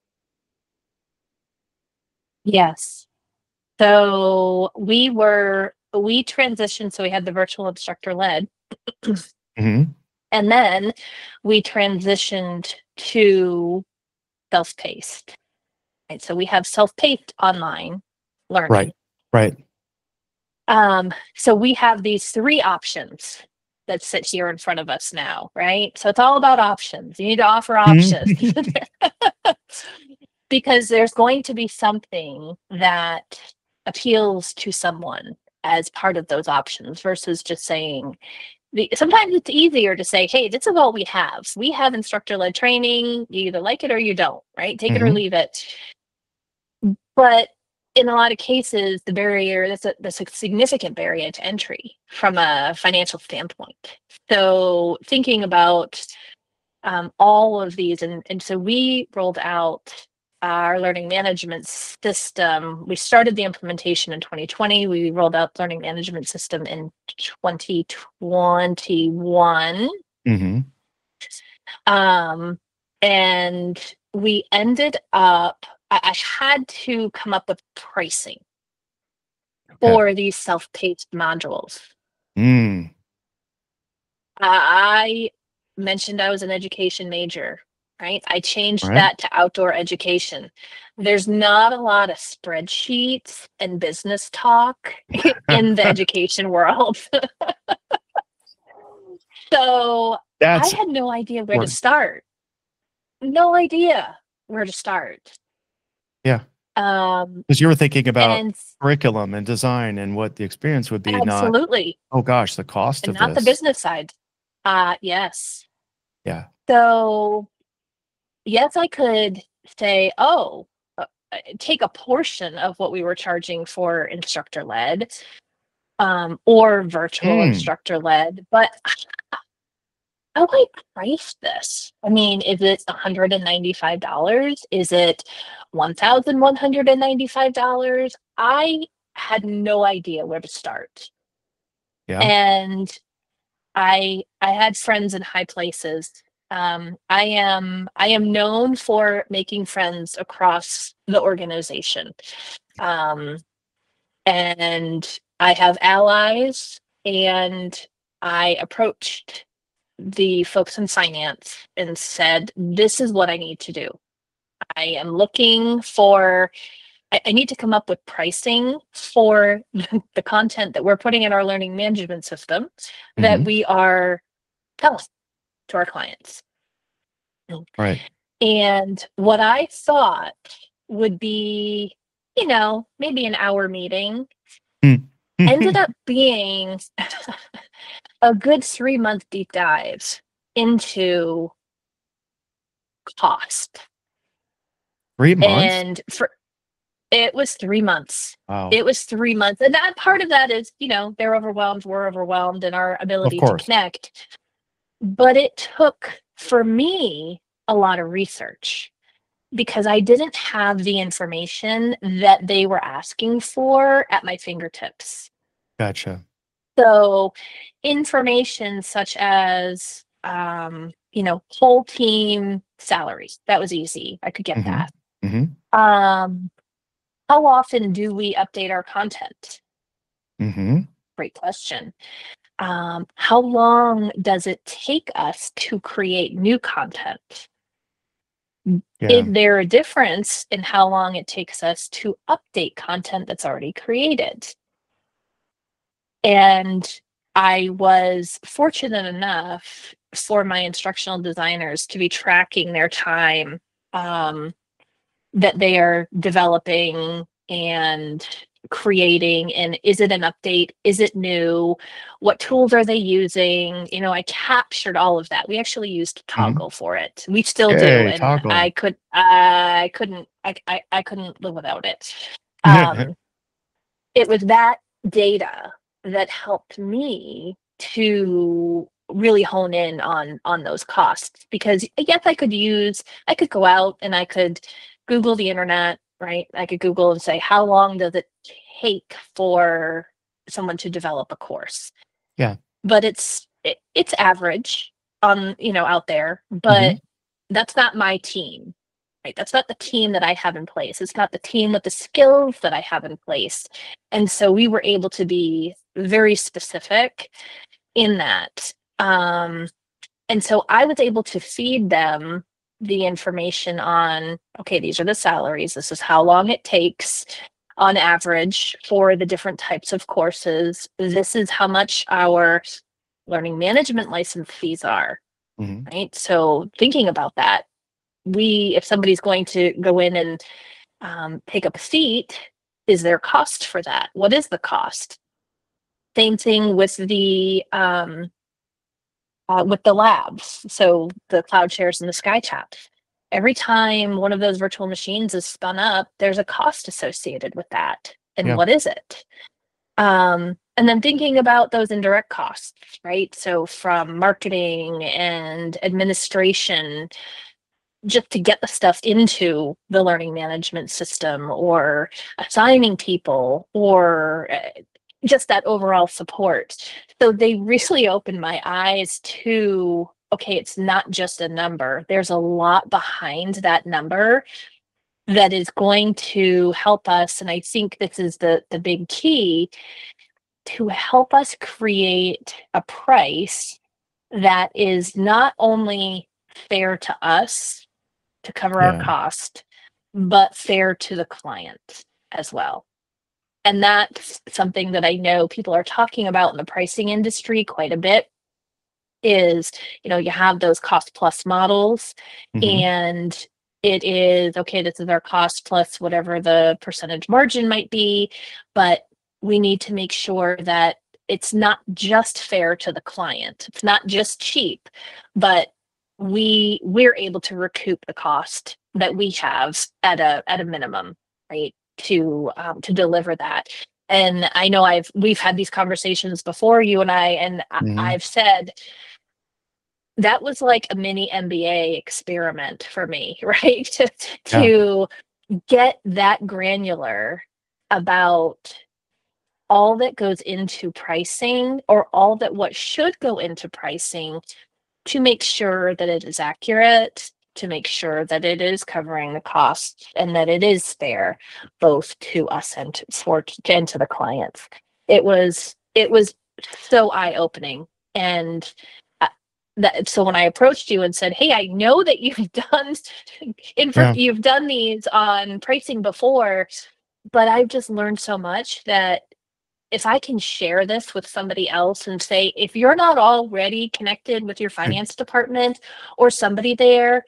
Yes. So we were, we transitioned, so we had the virtual instructor led. Mm-hmm. And then we transitioned to self-paced. Right? So we have self-paced online learning. Right, right. Um, so we have these three options that sit here in front of us now, right? So it's all about options. You need to offer options. Because there's going to be something that appeals to someone as part of those options versus just saying, the, sometimes it's easier to say, hey, this is all we have. We have instructor-led training. You either like it or you don't, right? Take it or Mhm. leave it. But in a lot of cases, the barrier, that's a, that's a significant barrier to entry from a financial standpoint. So thinking about um, all of these, and, and so we rolled out our learning management system. We started the implementation in twenty twenty. We rolled out learning management system in twenty twenty-one. Mhm. Um, and we ended up, I, I had to come up with pricing Okay. for these self-paced modules. Mm. I mentioned I was an education major, right? I changed Right. that to outdoor education. There's not a lot of spreadsheets and business talk in the education world. So I That's had no idea where to important. start. No idea where to start. Yeah. Um, Because you were thinking about and curriculum and design and what the experience would be, not, absolutely, oh gosh, the cost and of not the this. business side. Uh, yes. Yeah. So yes, I could say, oh, uh, uh, take a portion of what we were charging for instructor led um, or virtual Mm. instructor led, but how do I price this? I mean, is it one hundred ninety-five dollars? Is it one thousand one hundred ninety-five dollars? I had no idea where to start. Yeah. And I I had friends in high places. Um, I am I am known for making friends across the organization. Um, and I have allies, and I approached the folks in finance and said, this is what I need to do. I am looking for, I, I need to come up with pricing for the content that we're putting in our learning management system that Mhm. we are selling to our clients. Right. And what I thought would be, you know, maybe an hour meeting Mm. ended up being a good three month deep dive into cost. three months? And for it was three months. Wow. It was three months. And that part of that is, you know, they're overwhelmed, we're overwhelmed, and our Of ability to course. connect. But it took, for me, a lot of research because I didn't have the information that they were asking for at my fingertips. Gotcha. So, information such as, um, you know, whole team salaries, that was easy. I could get Mhm. that. Mhm. Um, how often do we update our content? Mhm. Great question. Um, how long does it take us to create new content? Yeah. Is there a difference in how long it takes us to update content that's already created? And I was fortunate enough for my instructional designers to be tracking their time um, that they are developing and creating. And is it an update? Is it new? What tools are they using? You know, I captured all of that. We actually used Mhm. Toggle for it. We still do. Yay, And Toggle. I could, I couldn't, I, I, I couldn't live without it. Um, it was that data that helped me to really hone in on on those costs, because yes, I could use I could go out and I could Google the internet, right? I could Google and say, how long does it take for someone to develop a course? Yeah. But it's it, it's average on, you know, out there, but Mhm. that's not my team, right? That's not the team that I have in place. It's not the team with the skills that I have in place. And so we were able to be very specific in that. Um, and so I was able to feed them the information on, okay, these are the salaries. This is how long it takes on average for the different types of courses. This is how much our learning management license fees are, Mhm. right? So thinking about that, we, if somebody's going to go in and um, take up a seat, is there cost for that? What is the cost? Same thing with the um, uh, with the labs. So the CloudShares and the SkyChat. Every time one of those virtual machines is spun up, there's a cost associated with that. And Yeah. what is it? Um, and then thinking about those indirect costs, right? So from marketing and administration, just to get the stuff into the learning management system, or assigning people, or uh, just that overall support. So they really opened my eyes to, okay, it's not just a number. There's a lot behind that number that is going to help us. And I think this is the, the big key, to help us create a price that is not only fair to us to cover our Yeah. cost, but fair to the client as well. And that's something that I know people are talking about in the pricing industry quite a bit, is, you know, you have those cost plus models, Mm-hmm. and it is, okay, this is our cost plus whatever the percentage margin might be, but we need to make sure that it's not just fair to the client. It's not just cheap, but we we're able to recoup the cost that we have at a at a minimum, right? To um, to deliver that. And I know I've we've had these conversations before, you and I, and I, Mm-hmm. I've said that was like a mini M B A experiment for me, right? to Yeah. to get that granular about all that goes into pricing, or all that what should go into pricing, to make sure that it is accurate, to make sure that it is covering the costs, and that it is fair both to us and to, for, and to the clients. It was it was so eye-opening. And uh, that, so when I approached you and said, hey, I know that you've done info, Yeah. you've done these on pricing before, but I've just learned so much that if I can share this with somebody else and say, if you're not already connected with your finance department or somebody there,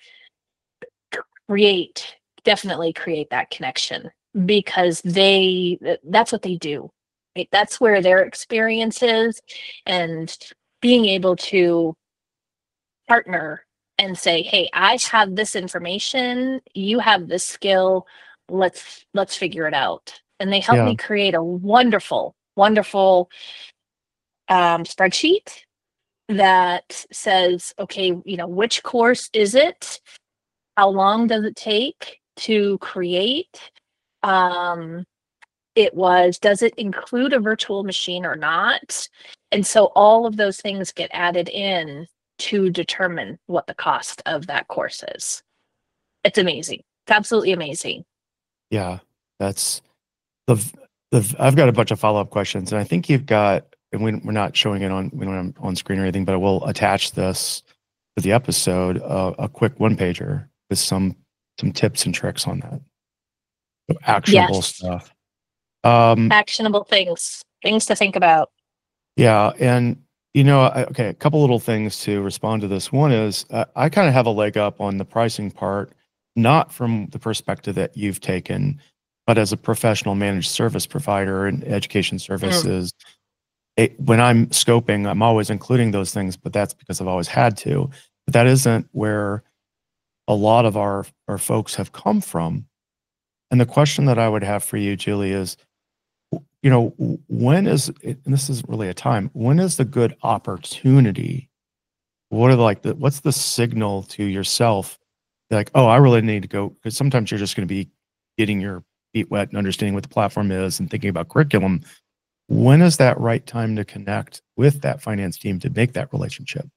create, definitely create that connection, because they, that's what they do, right? That's where their experience is. And being able to partner and say, hey, I have this information, you have this skill, let's let's figure it out. And they helped Yeah. me create a wonderful, wonderful um, spreadsheet that says, okay, you know, which course is it? How long does it take to create? Um, it was, does it include a virtual machine or not? And so all of those things get added in to determine what the cost of that course is. It's amazing. It's absolutely amazing. Yeah. That's the the. I've got a bunch of follow up questions, and I think you've got. And we, we're not showing it on we don't have on screen or anything, but I will attach this to the episode, uh, a quick one pager with some some tips and tricks on that. So actionable Yes. stuff. Um, Actionable things, things to think about. Yeah, and you know, I, okay, a couple little things to respond to this. One is uh, I kind of have a leg up on the pricing part, not from the perspective that you've taken, but as a professional managed service provider and education Mm. services. It, when I'm scoping, I'm always including those things, but that's because I've always had to. But that isn't where a lot of our our folks have come from. And the question that I would have for you, Julie, is, you know, when is it, and this is really a time, when is the good opportunity? What are the, like the, what's the signal to yourself? Like, oh, I really need to go, because sometimes you're just going to be getting your feet wet and understanding what the platform is and thinking about curriculum. When is that right time to connect with that finance team to make that relationship?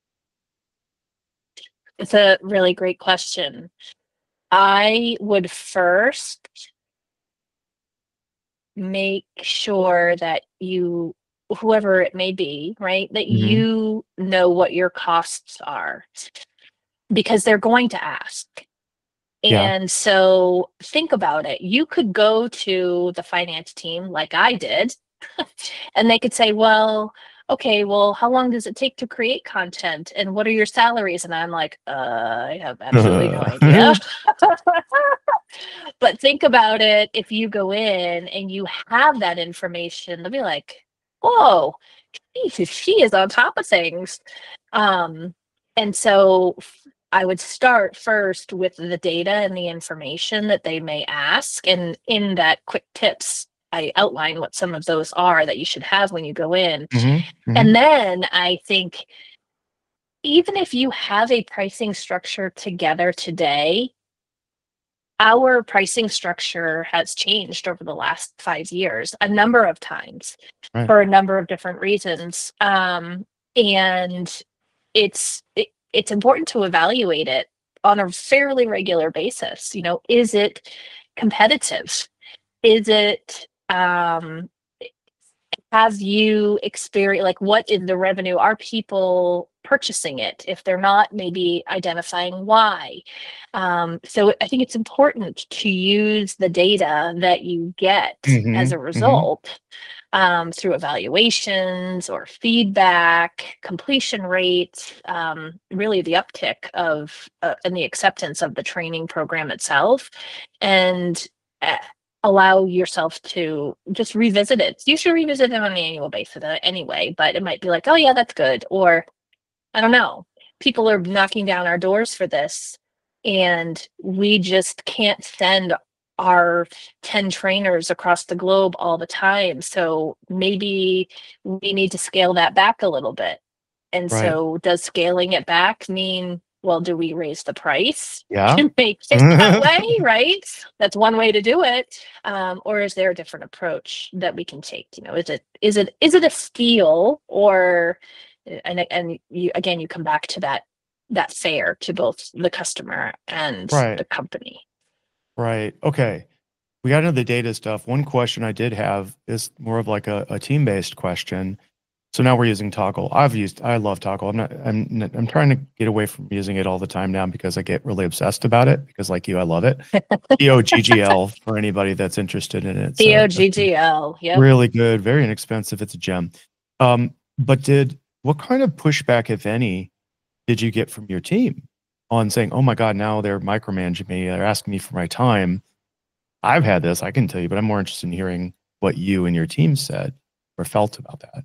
It's a really great question. I would first make sure that you, whoever it may be, right, that Mm-hmm. you know what your costs are, because they're going to ask. Yeah. And so think about it. You could go to the finance team like I did, and they could say, well, okay, well, how long does it take to create content? And what are your salaries? And I'm like, uh, I have absolutely no idea. But think about it. If you go in and you have that information, they'll be like, whoa, she, she is on top of things. Um, and so I would start first with the data and the information that they may ask. And in that quick tips, I outline what some of those are that you should have when you go in. Mm-hmm. Mm-hmm. And then I think even if you have a pricing structure together today, our pricing structure has changed over the last five years a number of times Right. for a number of different reasons. Um, and it's it, it's important to evaluate it on a fairly regular basis. You know, is it competitive? Is it um, have you experienced, like, what is the revenue? Are people purchasing it? If they're not, maybe identifying why. Um, so I think it's important to use the data that you get as a Mm-hmm. Mm-hmm. result um, through evaluations or feedback, completion rates, um, really the uptick of uh, and the acceptance of the training program itself, and uh, allow yourself to just revisit it. You should revisit it on an annual basis uh, anyway, but it might be like, oh yeah, that's good. Or I don't know, people are knocking down our doors for this and we just can't send our ten trainers across the globe all the time. So maybe we need to scale that back a little bit. And Right. so does scaling it back mean, well, do we raise the price Yeah. to make it that way, right? That's one way to do it. Um, or is there a different approach that we can take? You know, is it is it is it a steal, or and and you again you come back to that that fair to both the customer and Right. the company. Right. Okay. We got into the data stuff. One question I did have is more of like a, a team-based question. So now we're using Toggle. I've used, I love Toggle. I'm not, I'm, I'm trying to get away from using it all the time now because I get really obsessed about it because like you, I love it. T O G G L for anybody that's interested in it. T O G G L. Yeah. Really good, very inexpensive. It's a gem. Um, but did, what kind of pushback, if any, did you get from your team on saying, oh my God, now they're micromanaging me. They're asking me for my time. I've had this, I can tell you, but I'm more interested in hearing what you and your team said or felt about that.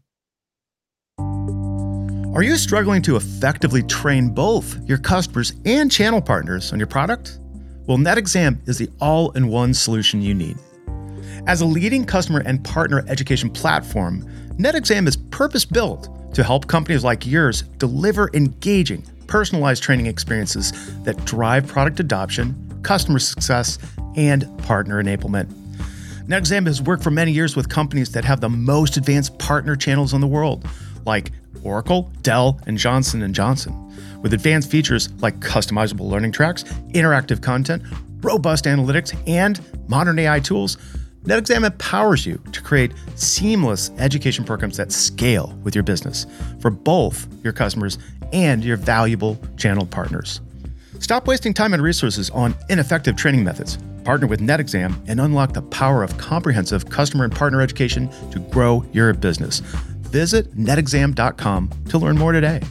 Are you struggling to effectively train both your customers and channel partners on your product? Well, NetExam is the all-in-one solution you need. As a leading customer and partner education platform, NetExam is purpose-built to help companies like yours deliver engaging, personalized training experiences that drive product adoption, customer success, and partner enablement. NetExam has worked for many years with companies that have the most advanced partner channels in the world, like Oracle, Dell, and Johnson and Johnson. With advanced features like customizable learning tracks, interactive content, robust analytics, and modern A I tools, NetExam empowers you to create seamless education programs that scale with your business for both your customers and your valuable channel partners. Stop wasting time and resources on ineffective training methods. Partner with NetExam and unlock the power of comprehensive customer and partner education to grow your business. Visit net exam dot com to learn more today.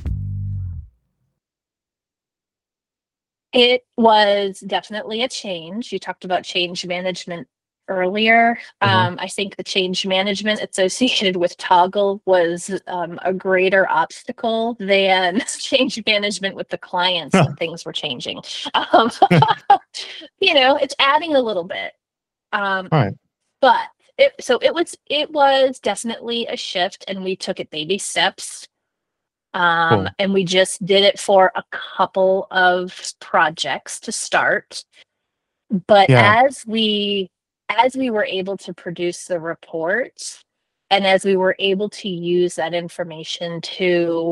It was definitely a change. You talked about change management earlier. Mhm. Um, I think the change management associated with Toggle was um, a greater obstacle than change management with the clients when things were changing. Um, you know, it's adding a little bit. Um, All right. But it, so it was, it was definitely a shift, and we took it baby steps. Um, Cool. and we just did it for a couple of projects to start. But Yeah. as we as we were able to produce the reports, and as we were able to use that information to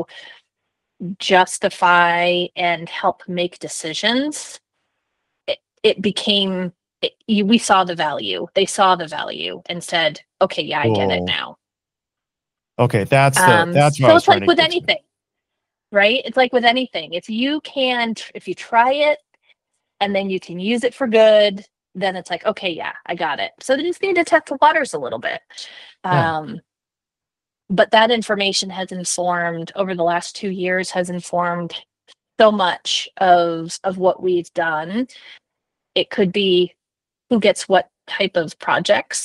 justify and help make decisions, it, it became it, you, we saw the value. They saw the value and said, okay, yeah, I get it Cool. now. Okay, that's the Um, that's what I so was it's trying like to with get to. anything, right? It's like with anything. If you can, if you try it and then you can use it for good, then it's like, okay, yeah, I got it. So they just need to test the waters a little bit. Yeah. Um, but that information has informed over the last two years has informed so much of of what we've done. It could be who gets what type of projects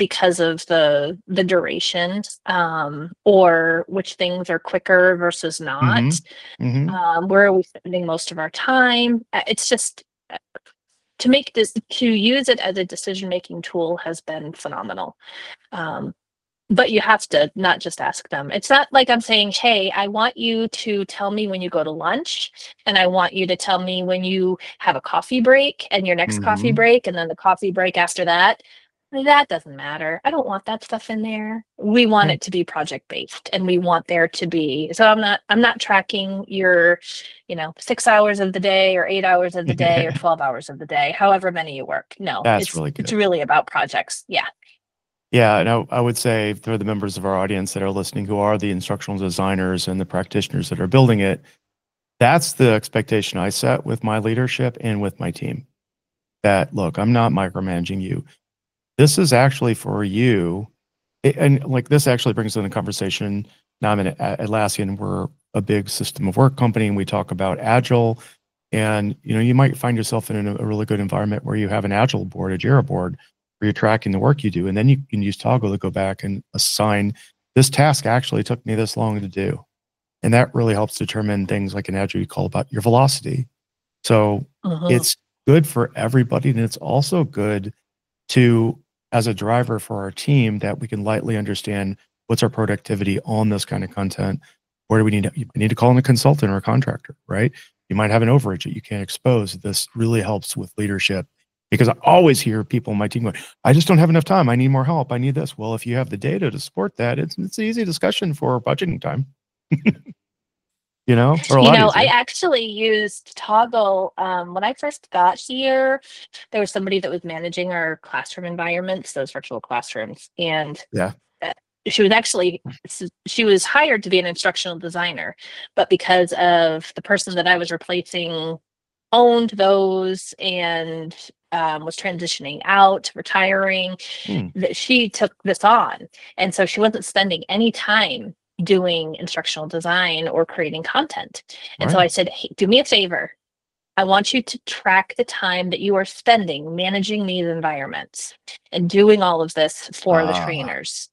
because of the the duration, um, or which things are quicker versus not. Mm-hmm. Mm-hmm. Um, where are we spending most of our time? Uh, It's just uh, to make this to use it as a decision making tool has been phenomenal. Um, but you have to not just ask them. It's not like I'm saying, hey, I want you to tell me when you go to lunch, and I want you to tell me when you have a coffee break and your next coffee Mm-hmm. break, and then the coffee break after that. That doesn't matter. I don't want that stuff in there. We want Yeah. it to be project based, and we want there to be. So I'm not I'm not tracking your, you know, six hours of the day or eight hours of the day or twelve hours of the day, however many you work. No, That's it's really it's good. really about projects. Yeah. Yeah, and I, I would say for the members of our audience that are listening who are the instructional designers and the practitioners that are building it, that's the expectation I set with my leadership and with my team. That, look, I'm not micromanaging you. This is actually for you. It- and like this actually brings in the conversation. Now I'm in at Atlassian. We're a big system of work company, and we talk about agile. And you know, you might find yourself in a, a really good environment where you have an agile board, a Jira board, where you're tracking the work you do, and then you can use Toggle to go back and assign this task actually took me this long to do, and that really helps determine things like in agile you call about your velocity. So Mhm. it's good for everybody, and it's also good to as a driver for our team that we can lightly understand what's our productivity on this kind of content. Where do we need to, you need to call in a consultant or a contractor, right? You might have an overage that you can't expose. This really helps with leadership because I always hear people in my team going, I just don't have enough time. I need more help. I need this. Well, if you have the data to support that, it's, it's an easy discussion for budgeting time, you know, or a You lot know, I easier. actually used Toggle um, when I first got here. There was somebody that was managing our classroom environments, those virtual classrooms, and Yeah. uh, she was actually s- she was hired to be an instructional designer, but because of the person that I was replacing owned those and um, was transitioning out, retiring, Hmm. that she took this on, and so she wasn't spending any time doing instructional design or creating content. And so Right. I said, hey, do me a favor. I want you to track the time that you are spending managing these environments and doing all of this for the Ah, trainers.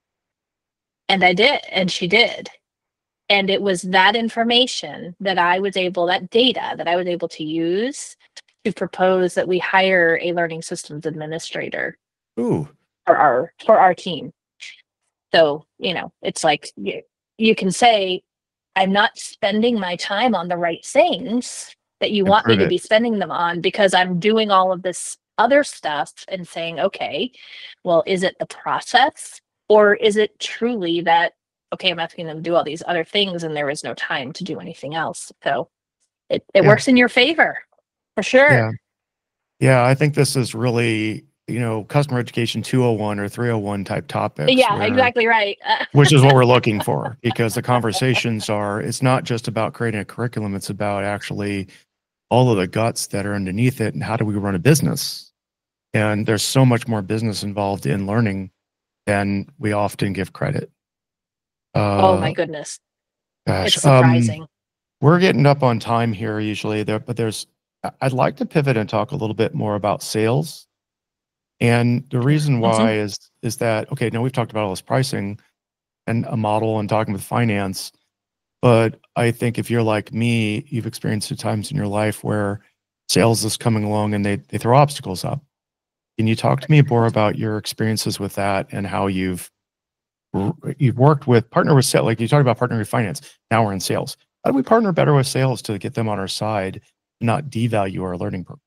And I did, and she did. And it was that information that I was able, that data that I was able to use to propose that we hire a learning systems administrator ooh, for our for our team. So, you know, it's like you, you can say, I'm not spending my time on the right things that you want me improve to it. be spending them on because I'm doing all of this other stuff and saying, okay, well, is it the process or is it truly that, okay, I'm asking them to do all these other things and there is no time to do anything else? So it, it Yeah. works in your favor for sure. Yeah. Yeah. I think this is really, you know, customer education two oh one or three oh one type topics Yeah, where, exactly right. which is what we're looking for because the conversations are, it's not just about creating a curriculum. It's about actually all of the guts that are underneath it and how do we run a business? And there's so much more business involved in learning than we often give credit. Oh my Uh, goodness. gosh, It's um, surprising. we're getting up on time here usually there, but there's, I- I'd like to pivot and talk a little bit more about sales. And the reason Mhm. why is, is that, okay, now we've talked about all this pricing and a model and talking with finance, but I think if you're like me, you've experienced at times in your life where sales is coming along and they, they throw obstacles up. Can you talk to me more about your experiences with that and how you've you've worked with partner with sales? Like you talked about partnering with finance. Now we're in sales. How do we partner better with sales to get them on our side, not devalue our learning program?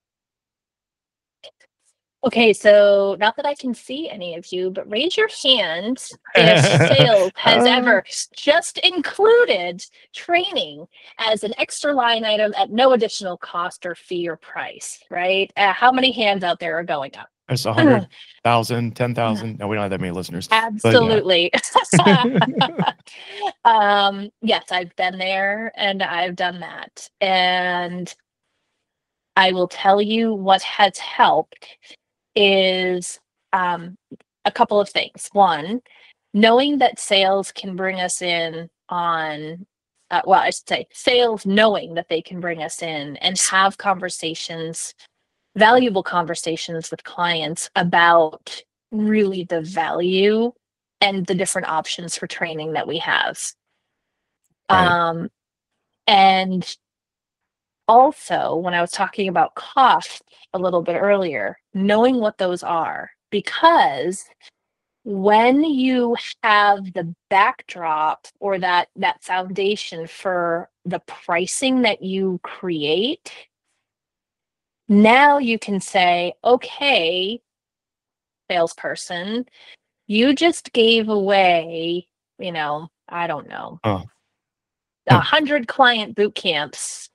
Okay, so not that I can see any of you, but raise your hand if sales has Uh, ever just included training as an extra line item at no additional cost or fee or price, right? Uh, how many hands out there are going up? there's a hundred thousand, ten thousand. No, we don't have that many listeners, but yeah. Absolutely. um, yes, I've been there and I've done that. And I will tell you what has helped is um, a couple of things. One, knowing that sales can bring us in on, uh, well, I should say sales knowing that they can bring us in and have conversations, valuable conversations with clients about really the value and the different options for training that we have. Right. Um, and also, when I was talking about cost a little bit earlier, knowing what those are, because when you have the backdrop or that that foundation for the pricing that you create, now you can say, okay, salesperson, you just gave away, you know, I don't know, Oh. a hundred client boot camps.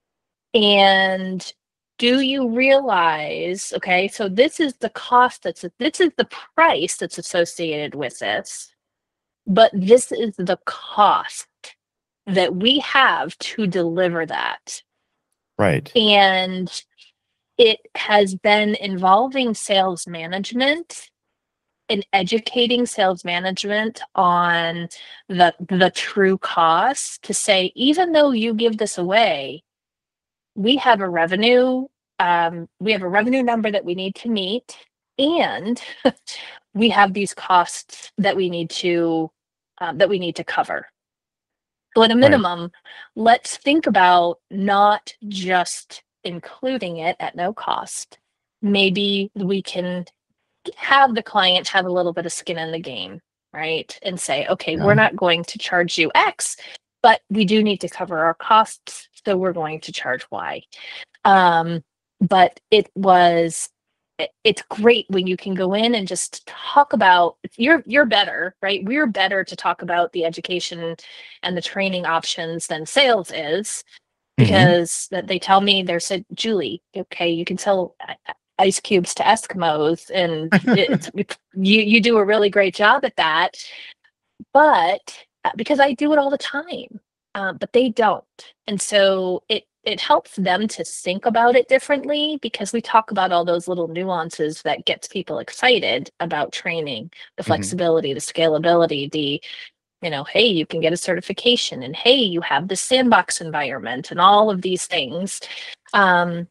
And do you realize, okay, so this is the cost that's, this is the price that's associated with this, but this is the cost that we have to deliver that. Right. And it has been involving sales management and educating sales management on the the true cost to say, even though you give this away, we have a revenue, um, we have a revenue number that we need to meet, and we have these costs that we need to um, that we need to cover. So at a minimum, right, let's think about not just including it at no cost. Maybe we can have the client have a little bit of skin in the game, right? And say, okay, Yeah. we're not going to charge you X, but we do need to cover our costs, so we're going to charge Y. Um, but it was, it, it's great when you can go in and just talk about, you're you're better, right? We're better to talk about the education and the training options than sales is, because mm-hmm. they tell me, they said, Julie, okay, you can sell ice cubes to Eskimos, and it's, you you do a really great job at that, but because I do it all the time, uh, but they don't, and so it it helps them to think about it differently, because we talk about all those little nuances that gets people excited about training, the flexibility, mm-hmm. the scalability, the, you know, hey, you can get a certification, and hey, you have the sandbox environment, and all of these things, um,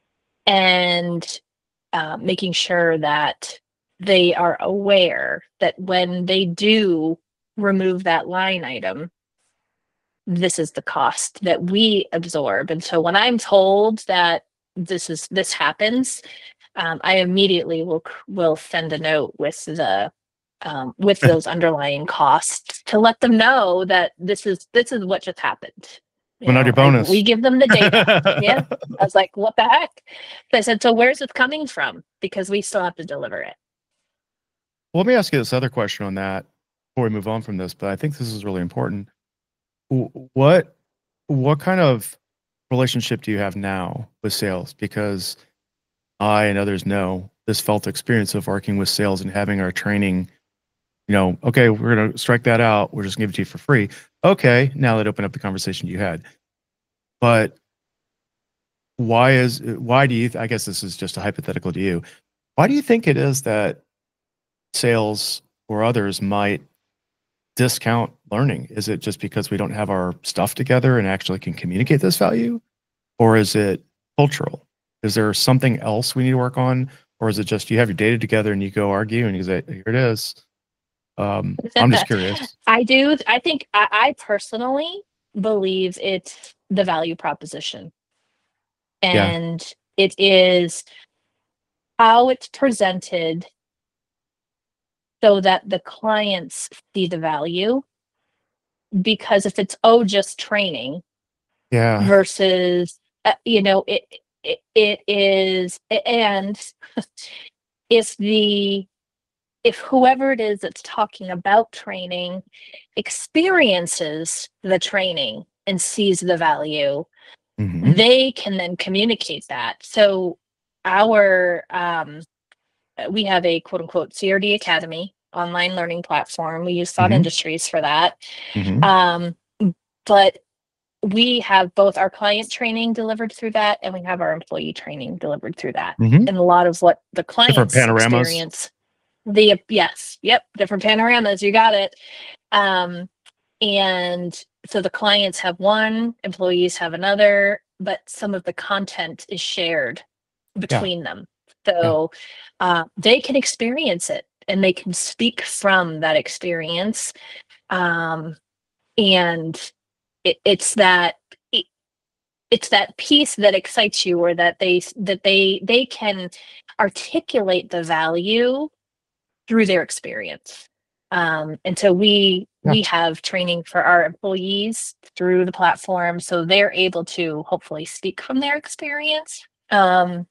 and Uh, making sure that they are aware that when they do remove that line item, this is the cost that we absorb. And so when I'm told that this is this happens, um, I immediately will will send a note with the um, with those underlying costs to let them know that this is this is what just happened. You well, know, not your bonus. We give them the data. Yeah. I was like, what the heck? So I said, so where's it coming from? Because we still have to deliver it. Well, let me ask you this other question on that before we move on from this, but I think this is really important. What, what kind of relationship do you have now with sales? Because I and others know this felt experience of working with sales and having our training, you know, okay, we're going to strike that out. We're just going to give it to you for free. Okay, now that opened up the conversation you had. But why is, why do you, I guess this is just a hypothetical to you. Why do you think it is that sales or others might discount learning? Is it just because we don't have our stuff together and actually can communicate this value? Or is it cultural? Is there something else we need to work on? Or is it just you have your data together and you go argue and you say, here it is? Um, I'm just curious. I do. I think I, I personally believe it's the value proposition. And yeah. It is how it's presented so that the clients see the value. Because if it's, oh, just training, yeah, versus, uh, you know, it, it, it is, and if the, if whoever it is that's talking about training experiences the training and sees the value, mm-hmm. they can then communicate that. So our, um, we have a quote unquote C R D Academy online learning platform. We use Thought mm-hmm. Industries for that. Mm-hmm. Um, but we have both our client training delivered through that, and we have our employee training delivered through that. Mm-hmm. And a lot of what the clients experience, the yes, yep, different panoramas. You got it. Um, and so the clients have one, employees have another, but some of the content is shared between yeah. them. So yeah. uh, they can experience it. and they can speak from that experience. Um, and it, it's that it, it's that piece that excites you, or that they that they they can articulate the value through their experience. Um, and so we Yeah. we have training for our employees through the platform, so they're able to hopefully speak from their experience. Um,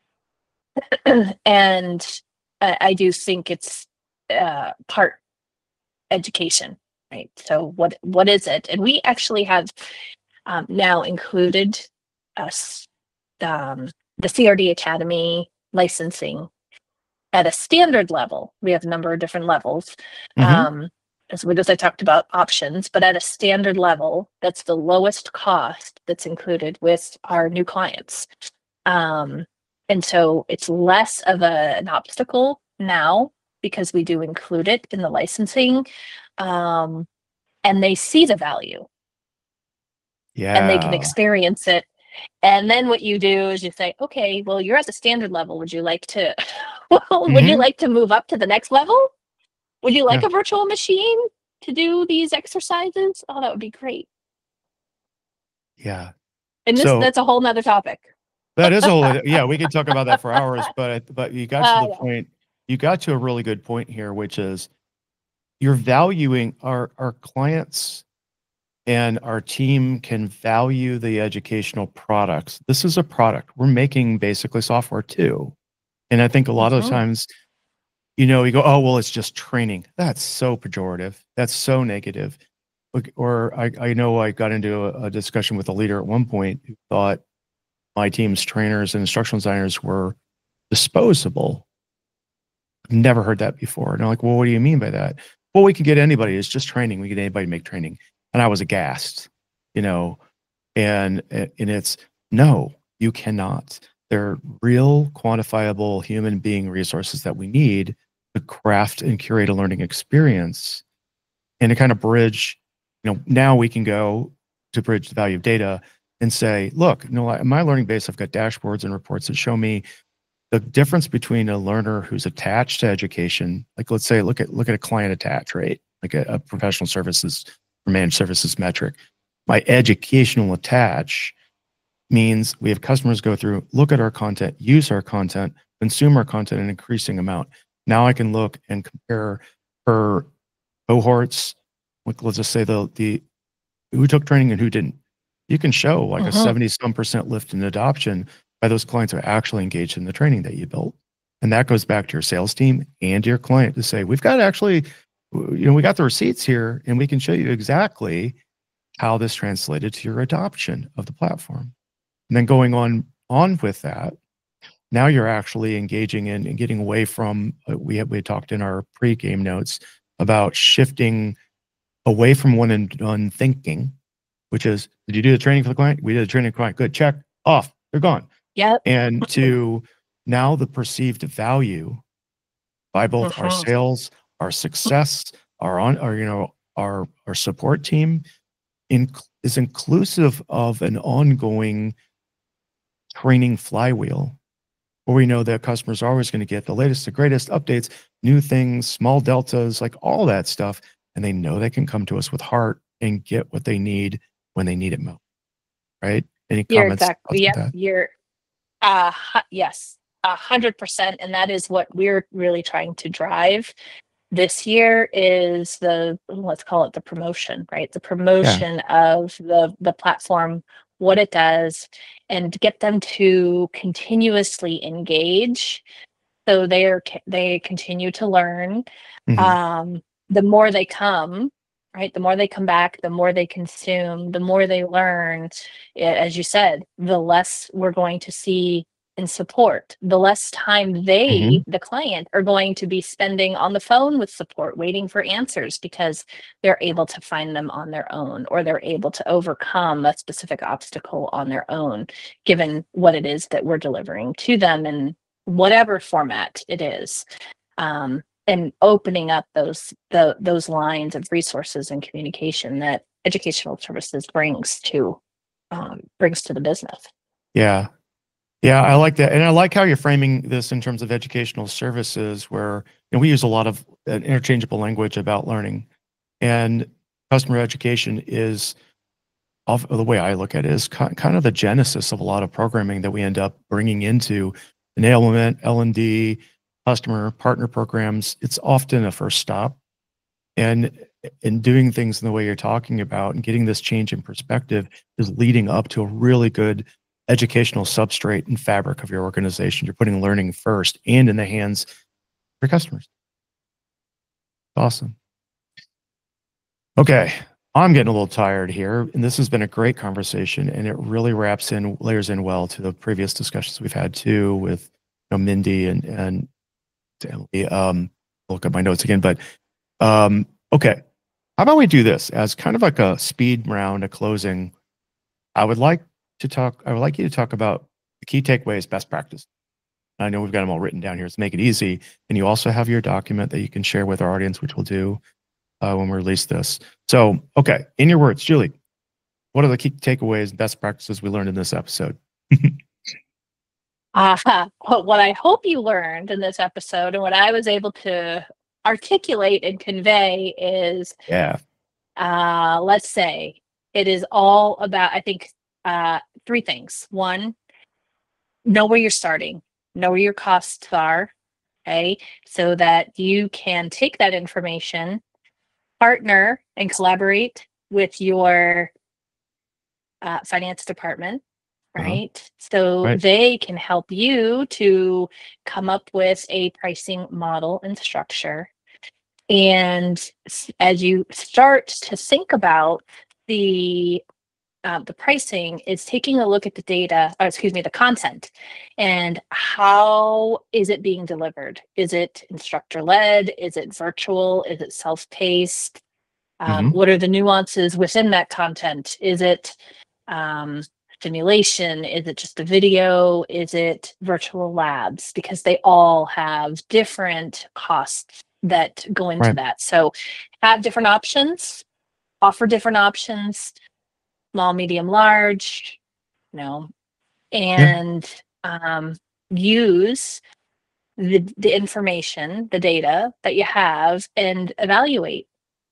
and I, I do think it's uh, part education, right? So what what is it? And we actually have um, now included us um, the C R D Academy licensing at a standard level. We have a number of different levels. Mhm. Um, as we as I talked about options, but at a standard level, that's the lowest cost that's included with our new clients. Um, and so it's less of a, an obstacle now because we do include it in the licensing. Um, and they see the value Yeah. and they can experience it. And then what you do is you say, okay, well, you're at the standard level. Would you like to, well, would you Mhm. like to move up to the next level? Would you like Yeah. a virtual machine to do these exercises? Oh, that would be great. Yeah. And this So that's a whole nother topic. that is a whole, yeah, we could talk about that for hours, but but you got Uh, to the yeah. point, you got to a really good point here, which is you're valuing our our clients and our team can value the educational products. This is a product. We're making basically software too. And I think a lot of Mhm. times, you know, you go, oh, well, it's just training. That's so pejorative. That's so negative. Look, or I, I know I got into a, a discussion with a leader at one point who thought my team's trainers and instructional designers were disposable. I've never heard that before. And I'm like, well, what do you mean by that? Well, we can get anybody. It's just training. We get anybody to make training. And I was aghast, you know, and and it's no, you cannot. They're real, quantifiable human being resources that we need to craft and curate a learning experience and to kind of bridge, you know, now we can go to bridge the value of data and say, look, you know, my learning base, I've got dashboards and reports that show me the difference between a learner who's attached to education. Like, let's say, look at look at a client attach rate, like a, a professional services or managed services metric. My educational attach means we have customers go through, look at our content, use our content, consume our content in an increasing amount. Now I can look and compare per cohorts. Like, let's just say the the who took training and who didn't. You can show like a Mhm. seventy some percent lift in adoption by those clients who are actually engaged in the training that you built. And that goes back to your sales team and your client to say, we've got actually, you know, we got the receipts here and we can show you exactly how this translated to your adoption of the platform. And then going on on with that, now you're actually engaging in and getting away from, uh, we had, we had talked in our pre-game notes about shifting away from one and done thinking, which is, did you do the training for the client? We did the training for the client. Good, check, off, they're gone. Yep. And to now the perceived value by both our Mhm. sales, our success, our on, our, you know, our, our support team in, is inclusive of an ongoing training flywheel where we know that customers are always going to get the latest, the greatest updates, new things, small deltas, like all that stuff. And they know they can come to us with heart and get what they need when they need it most. Right? Any You're comments exactly, about yep, that? you're, uh, hu- yes, a hundred percent. And that is what we're really trying to drive this year is the, let's call it the promotion, right? The promotion of the, the platform, what it does, and get them to continuously engage. So they're, ca- they continue to learn. Mhm. Um, the more they come, right? The more they come back, the more they consume, the more they learn. Yeah, as you said, the less we're going to see in support, the less time they, Mhm. the client, are going to be spending on the phone with support, waiting for answers because they're able to find them on their own, or they're able to overcome a specific obstacle on their own, given what it is that we're delivering to them in whatever format it is. Um, and opening up those the those lines of resources and communication that educational services brings to um, brings to the business. Yeah. Yeah, I like that. And I like how you're framing this in terms of educational services where, know, we use a lot of uh, interchangeable language about learning, and customer education is, of the way I look at it, is ki- kind of the genesis of a lot of programming that we end up bringing into enablement, L and D, customer partner programs. It's often a first stop, and in doing things in the way you're talking about and getting this change in perspective is leading up to a really good educational substrate and fabric of your organization. You're putting learning first and in the hands of your customers. Awesome. Okay, I'm getting a little tired here, and this has been a great conversation, and it really wraps in, layers in well to the previous discussions we've had too with, you know, Mindy and and Emily. Um, I'll look at my notes again, but um, okay. How about we do this as kind of like a speed round, a closing? I would like to talk. I would like you to talk about the key takeaways, best practice. I know we've got them all written down here. Let's make it easy. And you also have your document that you can share with our audience, which we'll do uh, when we release this. So, okay, in your words, Julie, what are the key takeaways and best practices we learned in this episode? uh, what I hope you learned in this episode, and what I was able to articulate and convey, is, yeah, uh, let's say it is all about, I think, uh, three things. One, know where you're starting, know where your costs are, okay, so that you can take that information, partner and collaborate with your uh, finance department, right? Uh-huh. So right. They can help you to come up with a pricing model and structure. And as you start to think about the uh, the pricing, is taking a look at the data, or excuse me, the content, and how is it being delivered? Is it instructor-led? Is it virtual? Is it self-paced? Um, mm-hmm. What are the nuances within that content? Is it um, simulation? Is it just a video? Is it virtual labs? Because they all have different costs that go into right. that. So have different options, offer different options, small, medium, large, you know, and yeah. um, use the, the information, the data that you have, and evaluate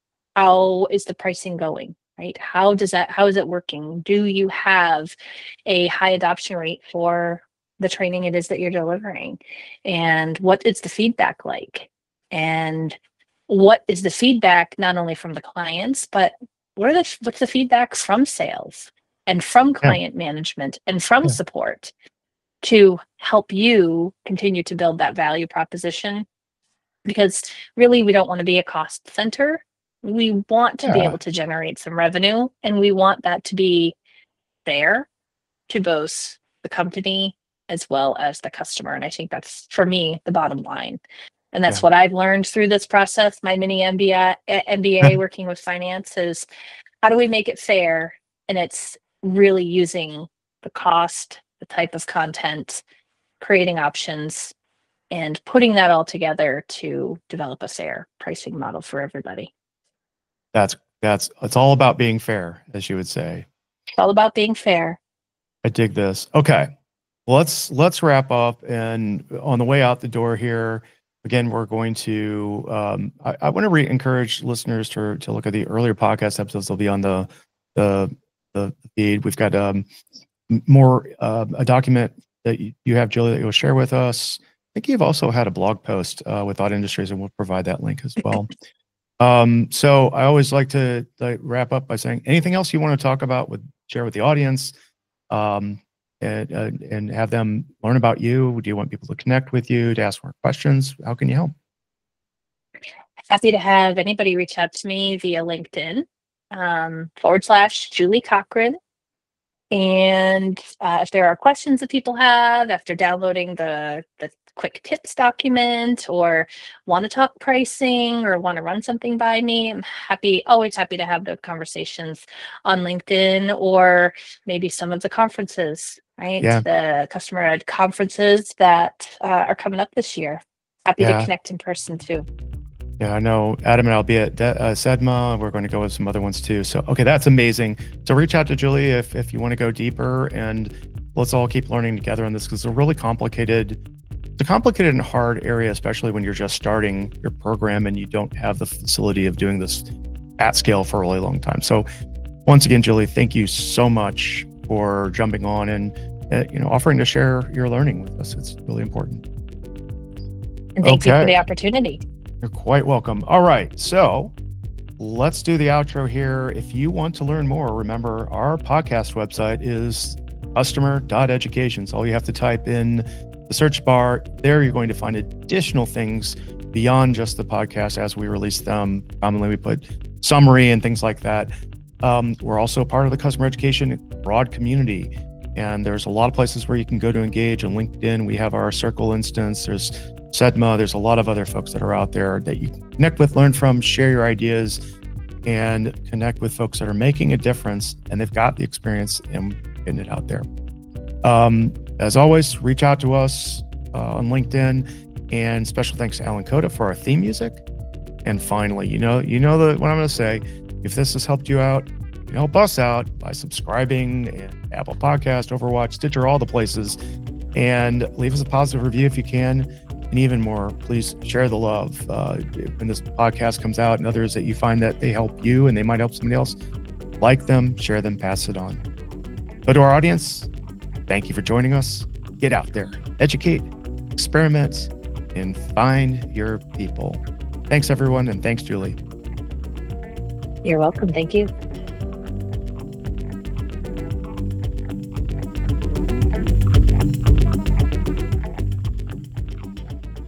how is the pricing going, right? How does that, how is it working? Do you have a high adoption rate for the training it is that you're delivering? And what is the feedback like? And what is the feedback not only from the clients, but what are the what's the feedback from sales and from client yeah. management and from yeah. support to help you continue to build that value proposition? Because really, we don't want to be a cost center. We want to yeah. be able to generate some revenue, and we want that to be fair to both the company as well as the customer. And I think that's, for me, the bottom line. And that's yeah. what I've learned through this process. My mini M B A, M B A working with finance is, how do we make it fair? And it's really using the cost, the type of content, creating options, and putting that all together to develop a fair pricing model for everybody. That's, that's, it's all about being fair, as you would say. It's all about being fair. I dig this. Okay. Well, let's, let's wrap up. And on the way out the door here, again, we're going to, um, I, I want to re- encourage listeners to, to look at the earlier podcast episodes. They'll be on the, the, the feed. We've got um, more, uh, a document that you, you have, Julie, that you'll share with us. I think you've also had a blog post uh, with Thought Industries, and we'll provide that link as well. um, so I always like to like, wrap up by saying, anything else you want to talk about, with share with the audience, um, and uh, and have them learn about you? Do you want people to connect with you, to ask more questions? How can you help? Happy to have anybody reach out to me via LinkedIn, um, forward slash Julie Cochran. And uh, if there are questions that people have after downloading the, the quick tips document, or want to talk pricing, or want to run something by me, I'm happy, always happy to have the conversations on LinkedIn, or maybe some of the conferences, right? Yeah. The customer ed conferences that uh, are coming up this year. Happy yeah. to connect in person too. Yeah, I know Adam and I'll be at De- uh, SEDMA. We're going to go with some other ones too. So, okay, that's amazing. So reach out to Julie if, if you want to go deeper, and let's all keep learning together on this, because it's a really complicated it's a complicated and hard area, especially when you're just starting your program and you don't have the facility of doing this at scale for a really long time. So once again, Julie, thank you so much for jumping on and uh, you know, offering to share your learning with us. It's really important. And thank Okay. you for the opportunity. You're quite welcome. All right, so let's do the outro here. If you want to learn more, remember our podcast website is customer dot education. So all you have to type in the search bar. There you're going to find additional things beyond just the podcast as we release them. Commonly we put summary and things like that. Um, we're also part of the customer education broad community. And there's a lot of places where you can go to engage. On LinkedIn, we have our Circle instance. There's Sedma. There's a lot of other folks that are out there that you can connect with, learn from, share your ideas, and connect with folks that are making a difference and they've got the experience and getting it out there. Um, as always, reach out to us uh, on LinkedIn, and special thanks to Alan Coda for our theme music. And finally, you know, you know the, what I'm going to say. If this has helped you out, you can help us out by subscribing and Apple Podcast, Overwatch, Stitcher, all the places, and leave us a positive review if you can. And even more, please share the love. Uh, when this podcast comes out and others that you find that they help you and they might help somebody else, like them, share them, pass it on. So to our audience, thank you for joining us. Get out there, educate, experiment, and find your people. Thanks, everyone, and thanks, Julie. You're welcome. Thank you.